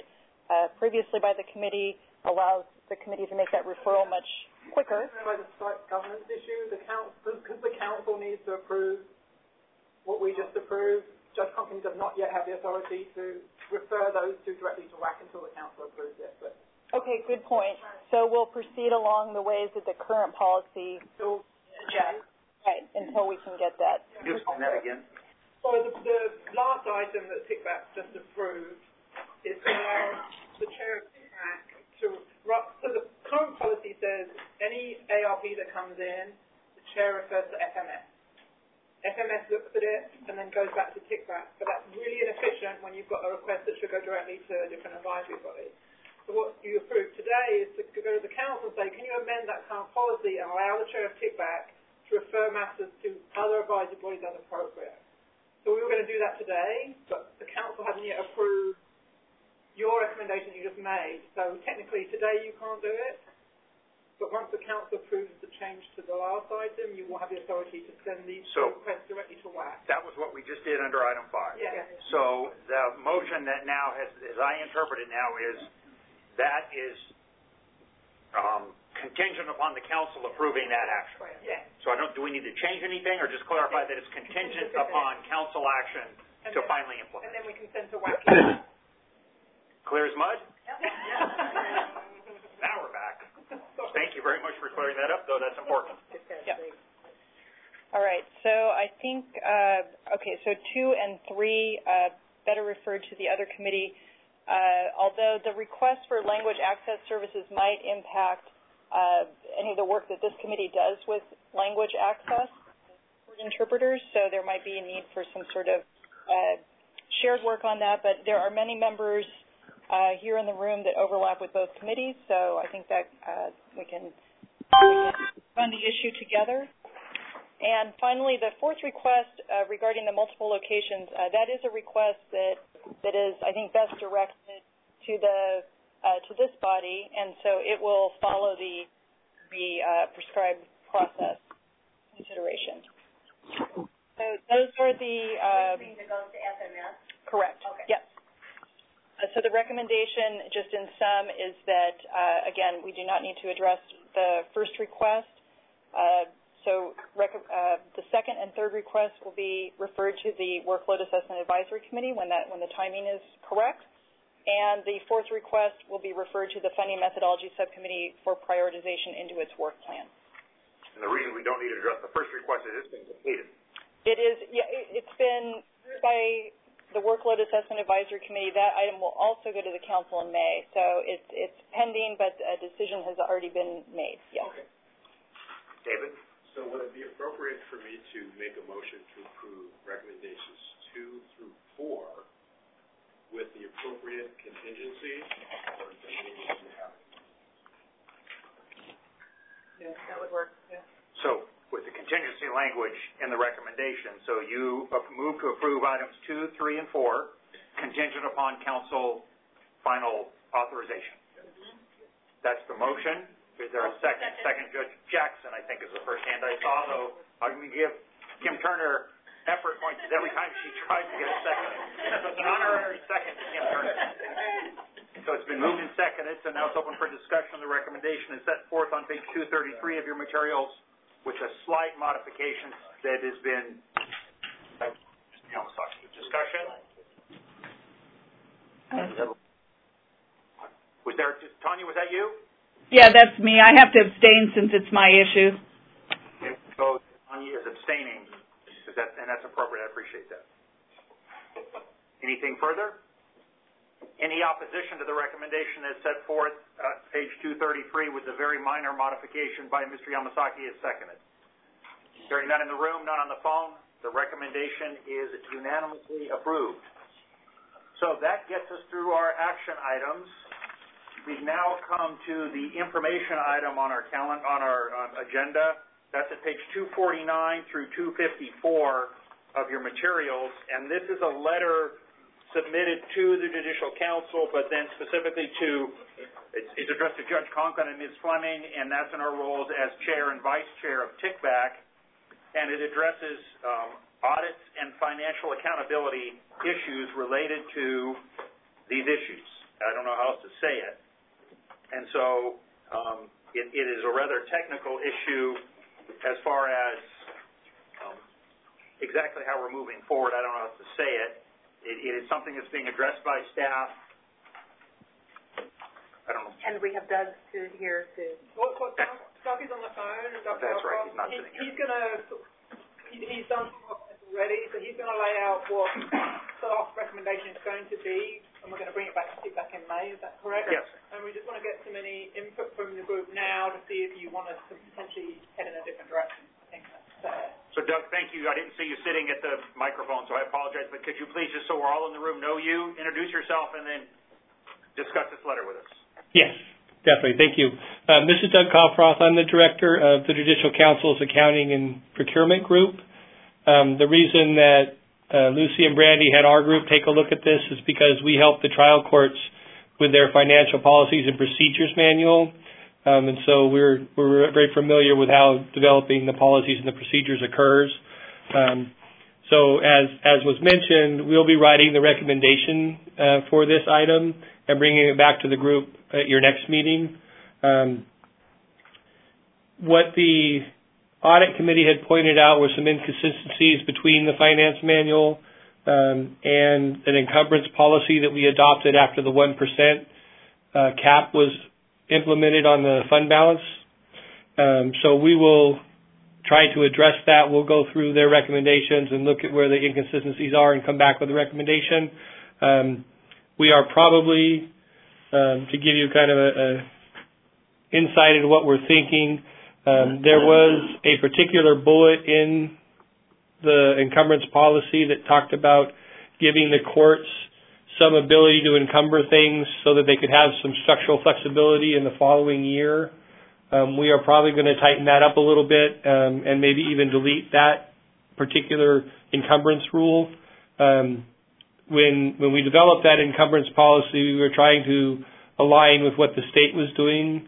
previously by the committee allows the committee to make that referral much quicker. By the site governance issue, because the council needs to approve what we just approved, Judge Conklin does not yet have the authority to refer those two directly to WAC until the council approves it. But okay, good point. So we'll proceed along the ways that the current policy suggests, right, until we can get that. Can you explain that again? So the last item that TICVAC just approved is to allow the chair of TICVAC so the current policy says any ARP that comes in, the chair refers to FMS. FMS looks at it and then goes back to TICVAC, but that's really inefficient when you've got a request that should go directly to a different advisory body. So what you approve today is to go to the council and say, can you amend that current policy and allow the chair of TICVAC to refer matters to other advisory bodies as appropriate. So we were going to do that today, but the council hasn't yet approved your recommendation you just made. So technically today you can't do it, but once the council approves the change to the last item, you will have the authority to send these requests directly to WAC. That was what we just did under item 5. Yeah. So the motion that now has, as I interpret it now, is that is contingent upon the council approving that action. Yeah. So do we need to change anything, or just clarify that it's contingent upon council action to finally implement? And then we can send to WAC. Clear as mud? Now we're back. Thank you very much for clearing that up, though. That's important. Yeah. All right. So I think, so 2 and 3 better referred to the other committee. Although the request for language access services might impact any of the work that this committee does with language access for interpreters, so there might be a need for some sort of shared work on that. But there are many members here in the room that overlap with both committees, so I think that we can fund the issue together. And finally, the 4th request regarding the multiple locations, that is a request that is, I think, best directed to this body, and so it will follow the prescribed process considerations. So those are the. It goes to FMS. Correct. Okay. Yes. So the recommendation, just in sum, is that, again, we do not need to address the first request. So the 2nd and 3rd requests will be referred to the Workload Assessment Advisory Committee when the timing is correct. And the 4th request will be referred to the Funding Methodology Subcommittee for prioritization into its work plan. And the reason we don't need to address the first request is it's been completed. It is, it's been by the Workload Assessment Advisory Committee. That item will also go to the council in May. So it's pending, but a decision has already been made. Yes. Okay. David? So would it be appropriate for me to make a motion to approve recommendations 2 through 4 with the appropriate contingencies, or does it need to have it? Yeah, that would work. Yeah. So with the contingency language in the recommendation, so you move to approve items 2, 3, and 4, contingent upon council final authorization. That's the motion. Is there a second? Second, Judge Jackson, I think, is the first hand I saw, though. I'm going to give Kim Turner effort points every time she tries to get a second. It's an honorary second to Kim Turner. So it's been moved and seconded, so now it's open for discussion. The recommendation is set forth on page 233 of your materials with a slight modification that has been discussion. Was there, Tanya, was that you? Yeah, that's me. I have to abstain since it's my issue. Okay, so Tanya is abstaining, and that's appropriate. I appreciate that. Anything further? Any opposition to the recommendation as set forth, page 233, with the very minor modification by Mr. Yamasaki is seconded. Hearing none in the room, none on the phone, the recommendation is unanimously approved. So that gets us through our action items. We've now come to the information item on our agenda. That's at page 249 through 254 of your materials, and this is a letter submitted to the Judicial Council, but then specifically it's addressed to Judge Conklin and Ms. Fleming, and that's in our roles as Chair and Vice Chair of TICVAC, and it addresses audits and financial accountability issues related to these issues. I don't know how else to say it. And so it is a rather technical issue as far as exactly how we're moving forward. I don't know how to say it. It is something that's being addressed by staff. I don't know. And we have Doug here to... Doug is on the phone. That's right. He's not sitting here. He's done some work already, so he's going to lay out what the last recommendation is going to be, and we're going to bring it back in May. Is that correct? Yes. And we just want to get some input from the group now to see if you want us to potentially head in a different direction. I think that's fair. So, Doug, thank you. I didn't see you sitting at the microphone, so I apologize. But could you please, just so we're all in the room, know you, introduce yourself, and then discuss this letter with us? Yes, definitely. Thank you. This is Doug Kaufroth. I'm the director of the Judicial Council's Accounting and Procurement Group. The reason that Lucy and Brandy had our group take a look at this is because we help the trial courts with their financial policies and procedures manual. And so we're very familiar with how developing the policies and the procedures occurs. So as was mentioned, we'll be writing the recommendation for this item and bringing it back to the group at your next meeting. What the audit committee had pointed out were some inconsistencies between the finance manual and an encumbrance policy that we adopted after the 1% cap was implemented on the fund balance. So we will try to address that. We'll go through their recommendations and look at where the inconsistencies are and come back with a recommendation. We are probably, to give you kind of a insight into what we're thinking, there was a particular bullet in the encumbrance policy that talked about giving the courts some ability to encumber things so that they could have some structural flexibility in the following year. We are probably going to tighten that up a little bit and maybe even delete that particular encumbrance rule. When we developed that encumbrance policy, we were trying to align with what the state was doing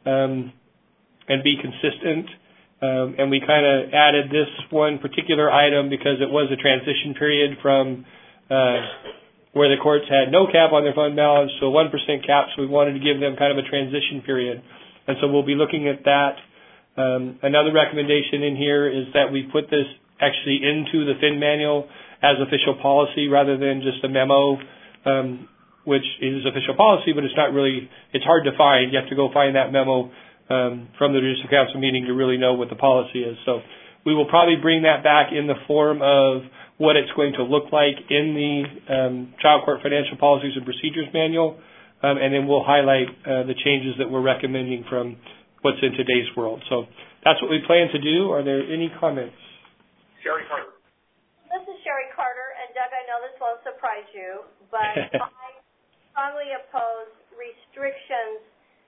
and be consistent. And we kind of added this one particular item because it was a transition period from where the courts had no cap on their fund balance to a 1% cap, so we wanted to give them kind of a transition period. And so we'll be looking at that. Another recommendation in here is that we put this actually into the FIN manual as official policy rather than just a memo, which is official policy, but it's not really, it's hard to find. You have to go find that memo from the Judicial Council meeting to really know what the policy is. So we will probably bring that back in the form of what it's going to look like in the Trial Court Financial Policies and Procedures Manual, and then we'll highlight the changes that we're recommending from what's in today's world. So that's what we plan to do. Are there any comments? Sherry Carter. This is Sherry Carter, and Doug, I know this won't surprise you, but I strongly oppose restrictions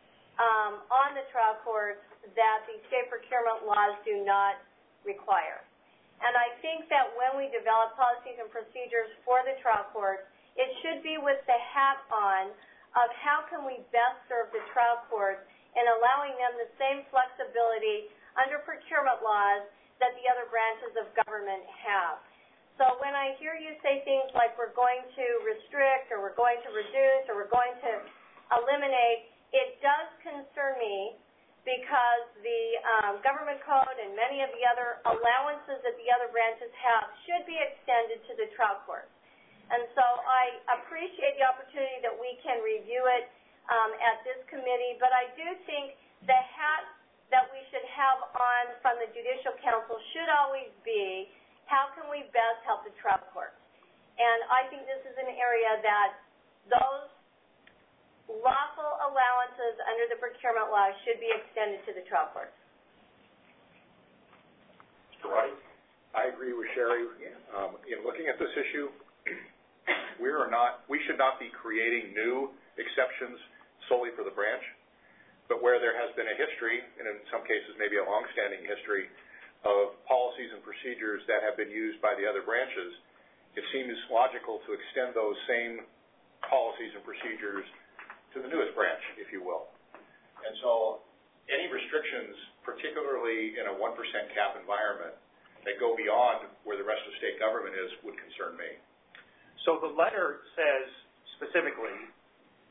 on the trial courts that the state procurement laws do not require. And I think that when we develop policies and procedures for the trial courts, it should be with the hat on of how can we best serve the trial courts in allowing them the same flexibility under procurement laws that the other branches of government have. So when I hear you say things like we're going to restrict or we're going to reduce or we're going to eliminate, it does concern me because the government code and many of the other allowances that the other branches have should be extended to the trial courts. And so I appreciate the opportunity that we can review it at this committee, but I do think the hat that we should have on from the Judicial Council should always be how can we best help the trial courts. And I think this is an area that those lawful allowances under the procurement law should be extended to the trial courts. Mr. Roddy? I agree with Sherry. In looking at this issue, we should not be creating new exceptions solely for the branch, but where there has been a history, and in some cases maybe a long-standing history, of policies and procedures that have been used by the other branches, it seems logical to extend those same policies and procedures to the newest branch, if you will. And so any restrictions, particularly in a 1% cap environment, that go beyond where the rest of state government is would concern me. So the letter says specifically,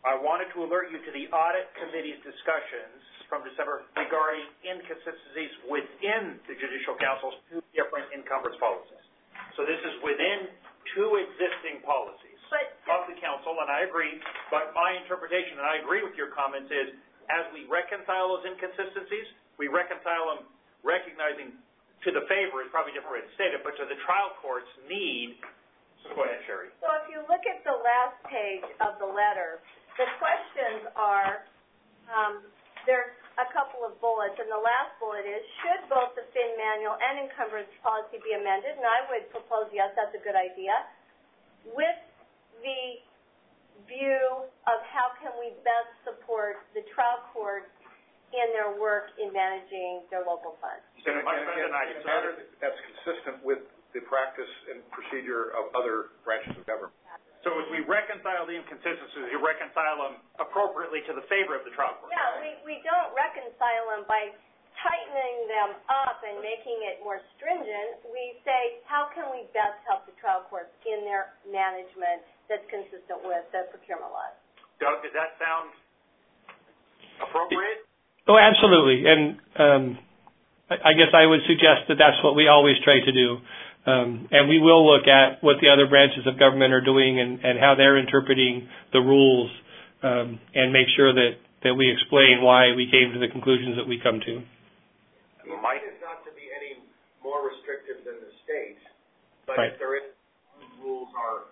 I wanted to alert you to the Audit Committee's discussions from December regarding inconsistencies within the Judicial Council's two different encumbrance policies. So this is within two existing policies of the Council, and I agree, but my interpretation, and I agree with your comments, is as we reconcile those inconsistencies, we reconcile them recognizing to the favor is probably a different way to state it, but to the trial court's need. So go ahead, Sherry. So if you look at the last page of the letter, the questions are, there's a couple of bullets, and the last bullet is, should both the FIN manual and encumbrance policy be amended? And I would propose, yes, that's a good idea, with the view of how can we best support the trial courts in their work in managing their local funds. And that's consistent with the practice and procedure of other branches of government. So as we reconcile the inconsistencies, you reconcile them appropriately to the favor of the trial court. Yeah, we don't reconcile them by tightening them up and making it more stringent. We say, how can we best help the trial courts in their management that's consistent with the procurement laws? Doug, does that sound appropriate? Oh, absolutely. And I guess I would suggest that that's what we always try to do. And we will look at what the other branches of government are doing and how they're interpreting the rules and make sure that we explain why we came to the conclusions that we come to. Mine is not to be any more restrictive than the state, but right. If there is, rules are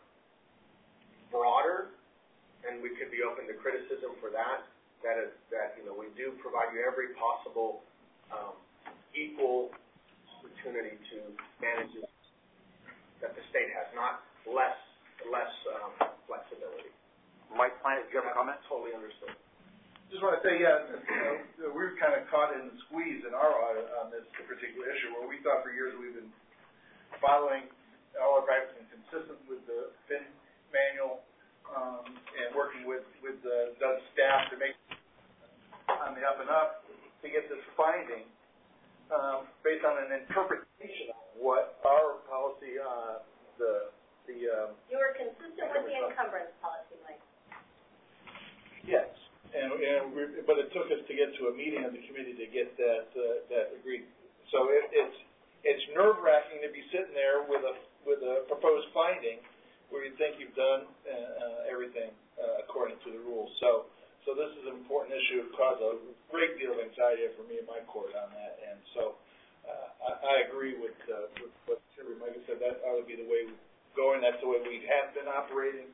broader, and we could be open to criticism for that we do provide you every possible equal opportunity to manage it that the state has, not less flexibility. Mike Planet, do you have a comment? Totally understood. Just want to say, we're kind of caught in the squeeze in our audit on this particular issue, where we thought for years we've been following all our practices and consistent with the FIN manual and working with Doug's staff to make on the up and up to get this finding based on an interpretation of what our policy, You were consistent with the encumbrance policy, Mike. Yes, but it took us to get to a meeting of the committee to get that agreed. So it's nerve-wracking to be sitting there with a proposed finding where you think you've done everything according to the rules. So this is an important issue. It caused a great deal of anxiety for me and my court on that. And so I agree with what Sherry Micah said. That ought to be the way we go, and that's the way we have been operating.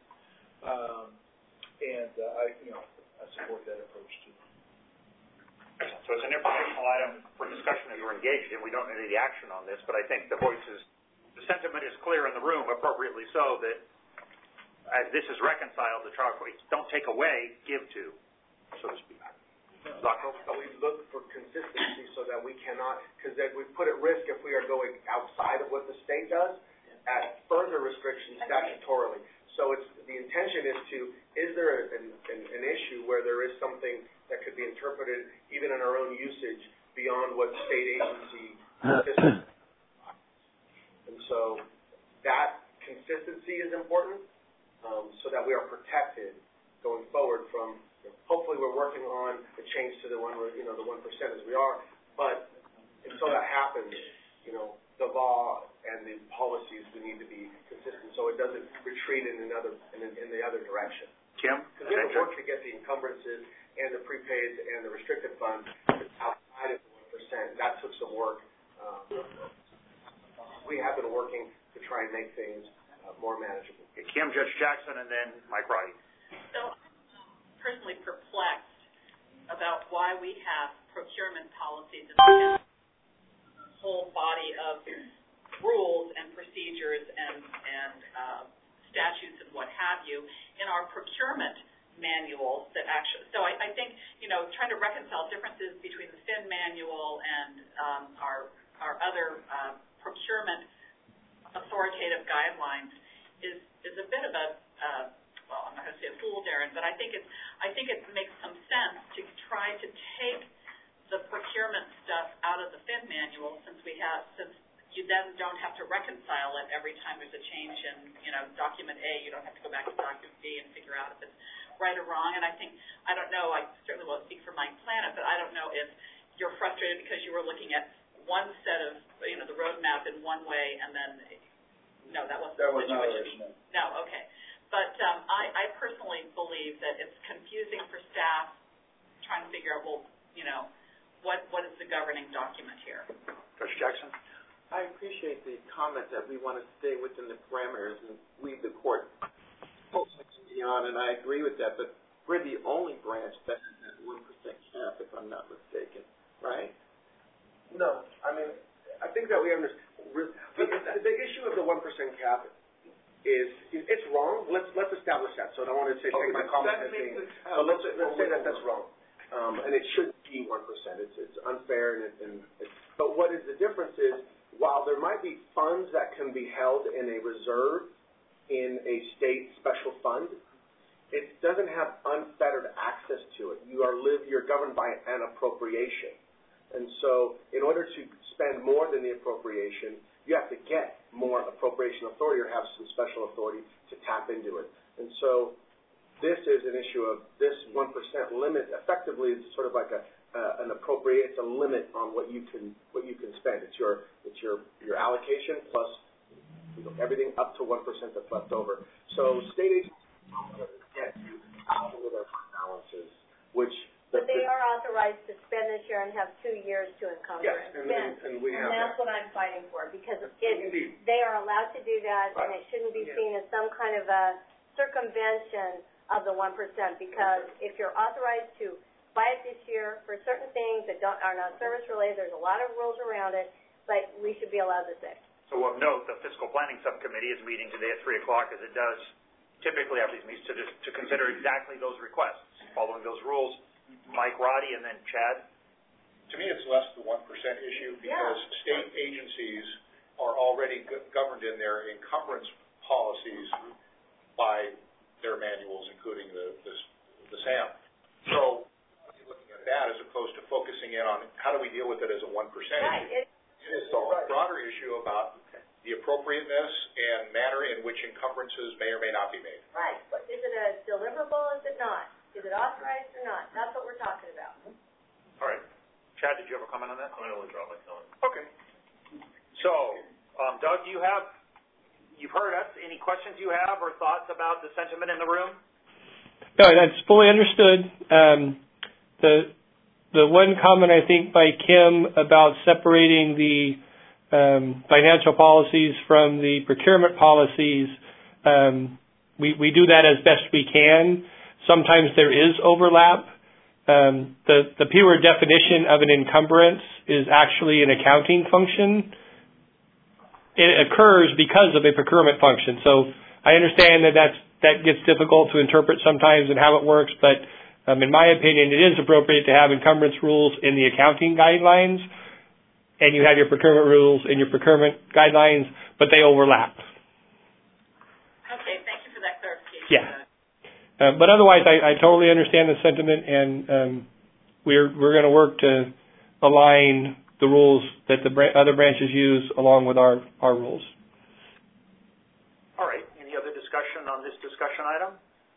I support that approach too. So it's an informational item for discussion as we're engaged in. We don't need any action on this, but I think the sentiment is clear in the room, appropriately so, that as this is reconciled, the trial courts don't take away, give to, so to speak. We look for consistency so that we cannot, because we put at risk if we are going outside of what the state does, at further restrictions statutorily. So the intention is there an issue where there is something that could be interpreted even in our own usage beyond what state agency systems. And so that consistency is important so that we are protected going forward from, hopefully we're working on a change to the 1% as we are, but until that happens, the law and the policies, we need to be consistent so it doesn't retreat in the other direction. Kim? Because we have work to get the encumbrances and the prepaids and the restricted funds outside of the 1%. That took some work. We have been working to try and make things more manageable. Okay, Kim, Judge Jackson, and then Mike Roddy. So I'm personally perplexed about why we have procurement policies and a whole body of rules and procedures and statutes and what have you in our procurement manuals that actually, so I think, trying to reconcile differences between the FIN manual and our other procurement authoritative guidelines is a bit of a, I'm not going to say a fool's errand, but I think it makes some sense to try to take the procurement stuff out of the FIN manual since you then don't have to reconcile it every time there's a change in, document A. You don't have to go back to document B and figure out if it's right or wrong, and I don't know, I certainly won't speak for Mike Planet, but I don't know if you're frustrated because you were looking at one set of, the roadmap in one way, and then, no, that wasn't the situation. No, okay. But I personally believe that it's confusing for staff trying to figure out, well, what is the governing document here? Judge Jackson? I appreciate the comment that we want to stay within the parameters and leave the court beyond, and I agree with that, but we're the only branch that has that 1% cap, if I'm not mistaken, right? No, I mean, I think that we understand. The big issue of the 1% cap is it's wrong. Let's establish that. So I don't want to take my comment as being. So let's say that that's wrong, and it should be 1%. It's unfair, but what is the difference is while there might be funds that can be held in a reserve in a state special fund, it doesn't have unfettered access to it. You're governed by an appropriation. And so in order to spend more than the appropriation, you have to get more appropriation authority or have some special authority to tap into it. And so this is an issue of this 1% limit. Effectively, it's sort of like an appropriate. It's a limit on what you can spend. It's your allocation plus everything up to 1% that's left over. So state agencies get you out of their fund balances, which. But they are authorized to spend this year and have 2 years to encumber and spend. And we have that's what I'm fighting for, because they are allowed to do that, and it shouldn't be seen as some kind of a circumvention of the 1%, because if you're authorized to buy it this year for certain things that are not service related, there's a lot of rules around it, but we should be allowed to say. So of note, the Fiscal Planning Subcommittee is meeting today at 3 o'clock, as it does typically after these meetings, to consider exactly those requests, following those rules. Mike, Roddy, and then Chad. To me, it's less the 1% issue because state agencies are already governed in their encumbrance policies by their manuals, including the SAM. So you're looking at that as opposed to focusing in on how do we deal with it as a 1% issue. It is a broader issue about the appropriateness and manner in which encumbrances may or may not be made. Right. But is it a deliverable? Is it not? Is it authorized or not? That's what we're talking about. All right. Chad, did you have a comment on that? I'm going to withdraw my comment. Okay. So, Doug, you've heard us. Any questions you have or thoughts about the sentiment in the room? No, that's fully understood. The one comment I think by Kim about separating the financial policies from the procurement policies, we do that as best we can. Sometimes there is overlap. The pure definition of an encumbrance is actually an accounting function. It occurs because of a procurement function. So I understand that gets difficult to interpret sometimes and how it works, but in my opinion, it is appropriate to have encumbrance rules in the accounting guidelines, and you have your procurement rules in your procurement guidelines, but they overlap. Okay, thank you for that clarification. Yeah. But otherwise, I totally understand the sentiment, and we're going to work to align the rules that the other branches use along with our rules. All right. Any other discussion on this discussion item?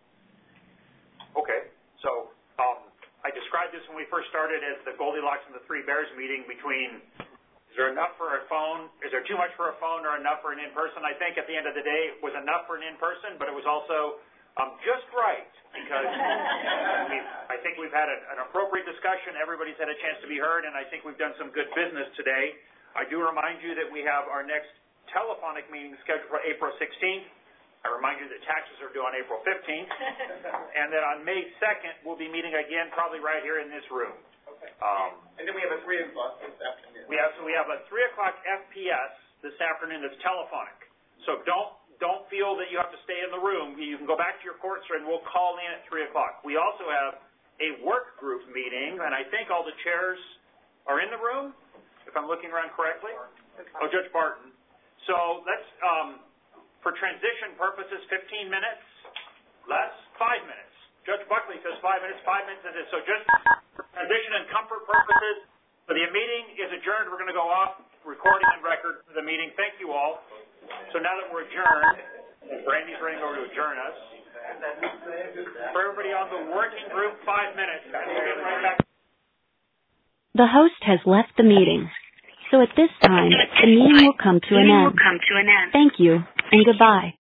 Okay. So I described this when we first started as the Goldilocks and the Three Bears meeting between is there enough for a phone, is there too much for a phone or enough for an in-person? I think at the end of the day it was enough for an in-person, but it was also just right, because I think we've had an appropriate discussion. Everybody's had a chance to be heard, and I think we've done some good business today. I do remind you that we have our next telephonic meeting scheduled for April 16th. I remind you that taxes are due on April 15th. And then on May 2nd, we'll be meeting again, probably right here in this room. Okay. And then we have a 3 o'clock this afternoon. We have a 3 o'clock FPS this afternoon that's telephonic. So don't feel that you have to stay in the room. You can go back to your courts and we'll call in at 3 o'clock. We also have a work group meeting, and I think all the chairs are in the room, if I'm looking around correctly. Oh, Judge Barton. So let's, for transition purposes, 15 minutes, less, 5 minutes. Judge Buckley says 5 minutes, 5 minutes is it. So just for transition and comfort purposes, so the meeting is adjourned. We're going to go off recording and record for the meeting. Thank you all. So now that we're adjourned, Brandy's running over to adjourn us. For everybody on the working group, 5 minutes. We'll get right back. The host has left the meeting. So at this time, the meeting will come to an end. Thank you, and goodbye.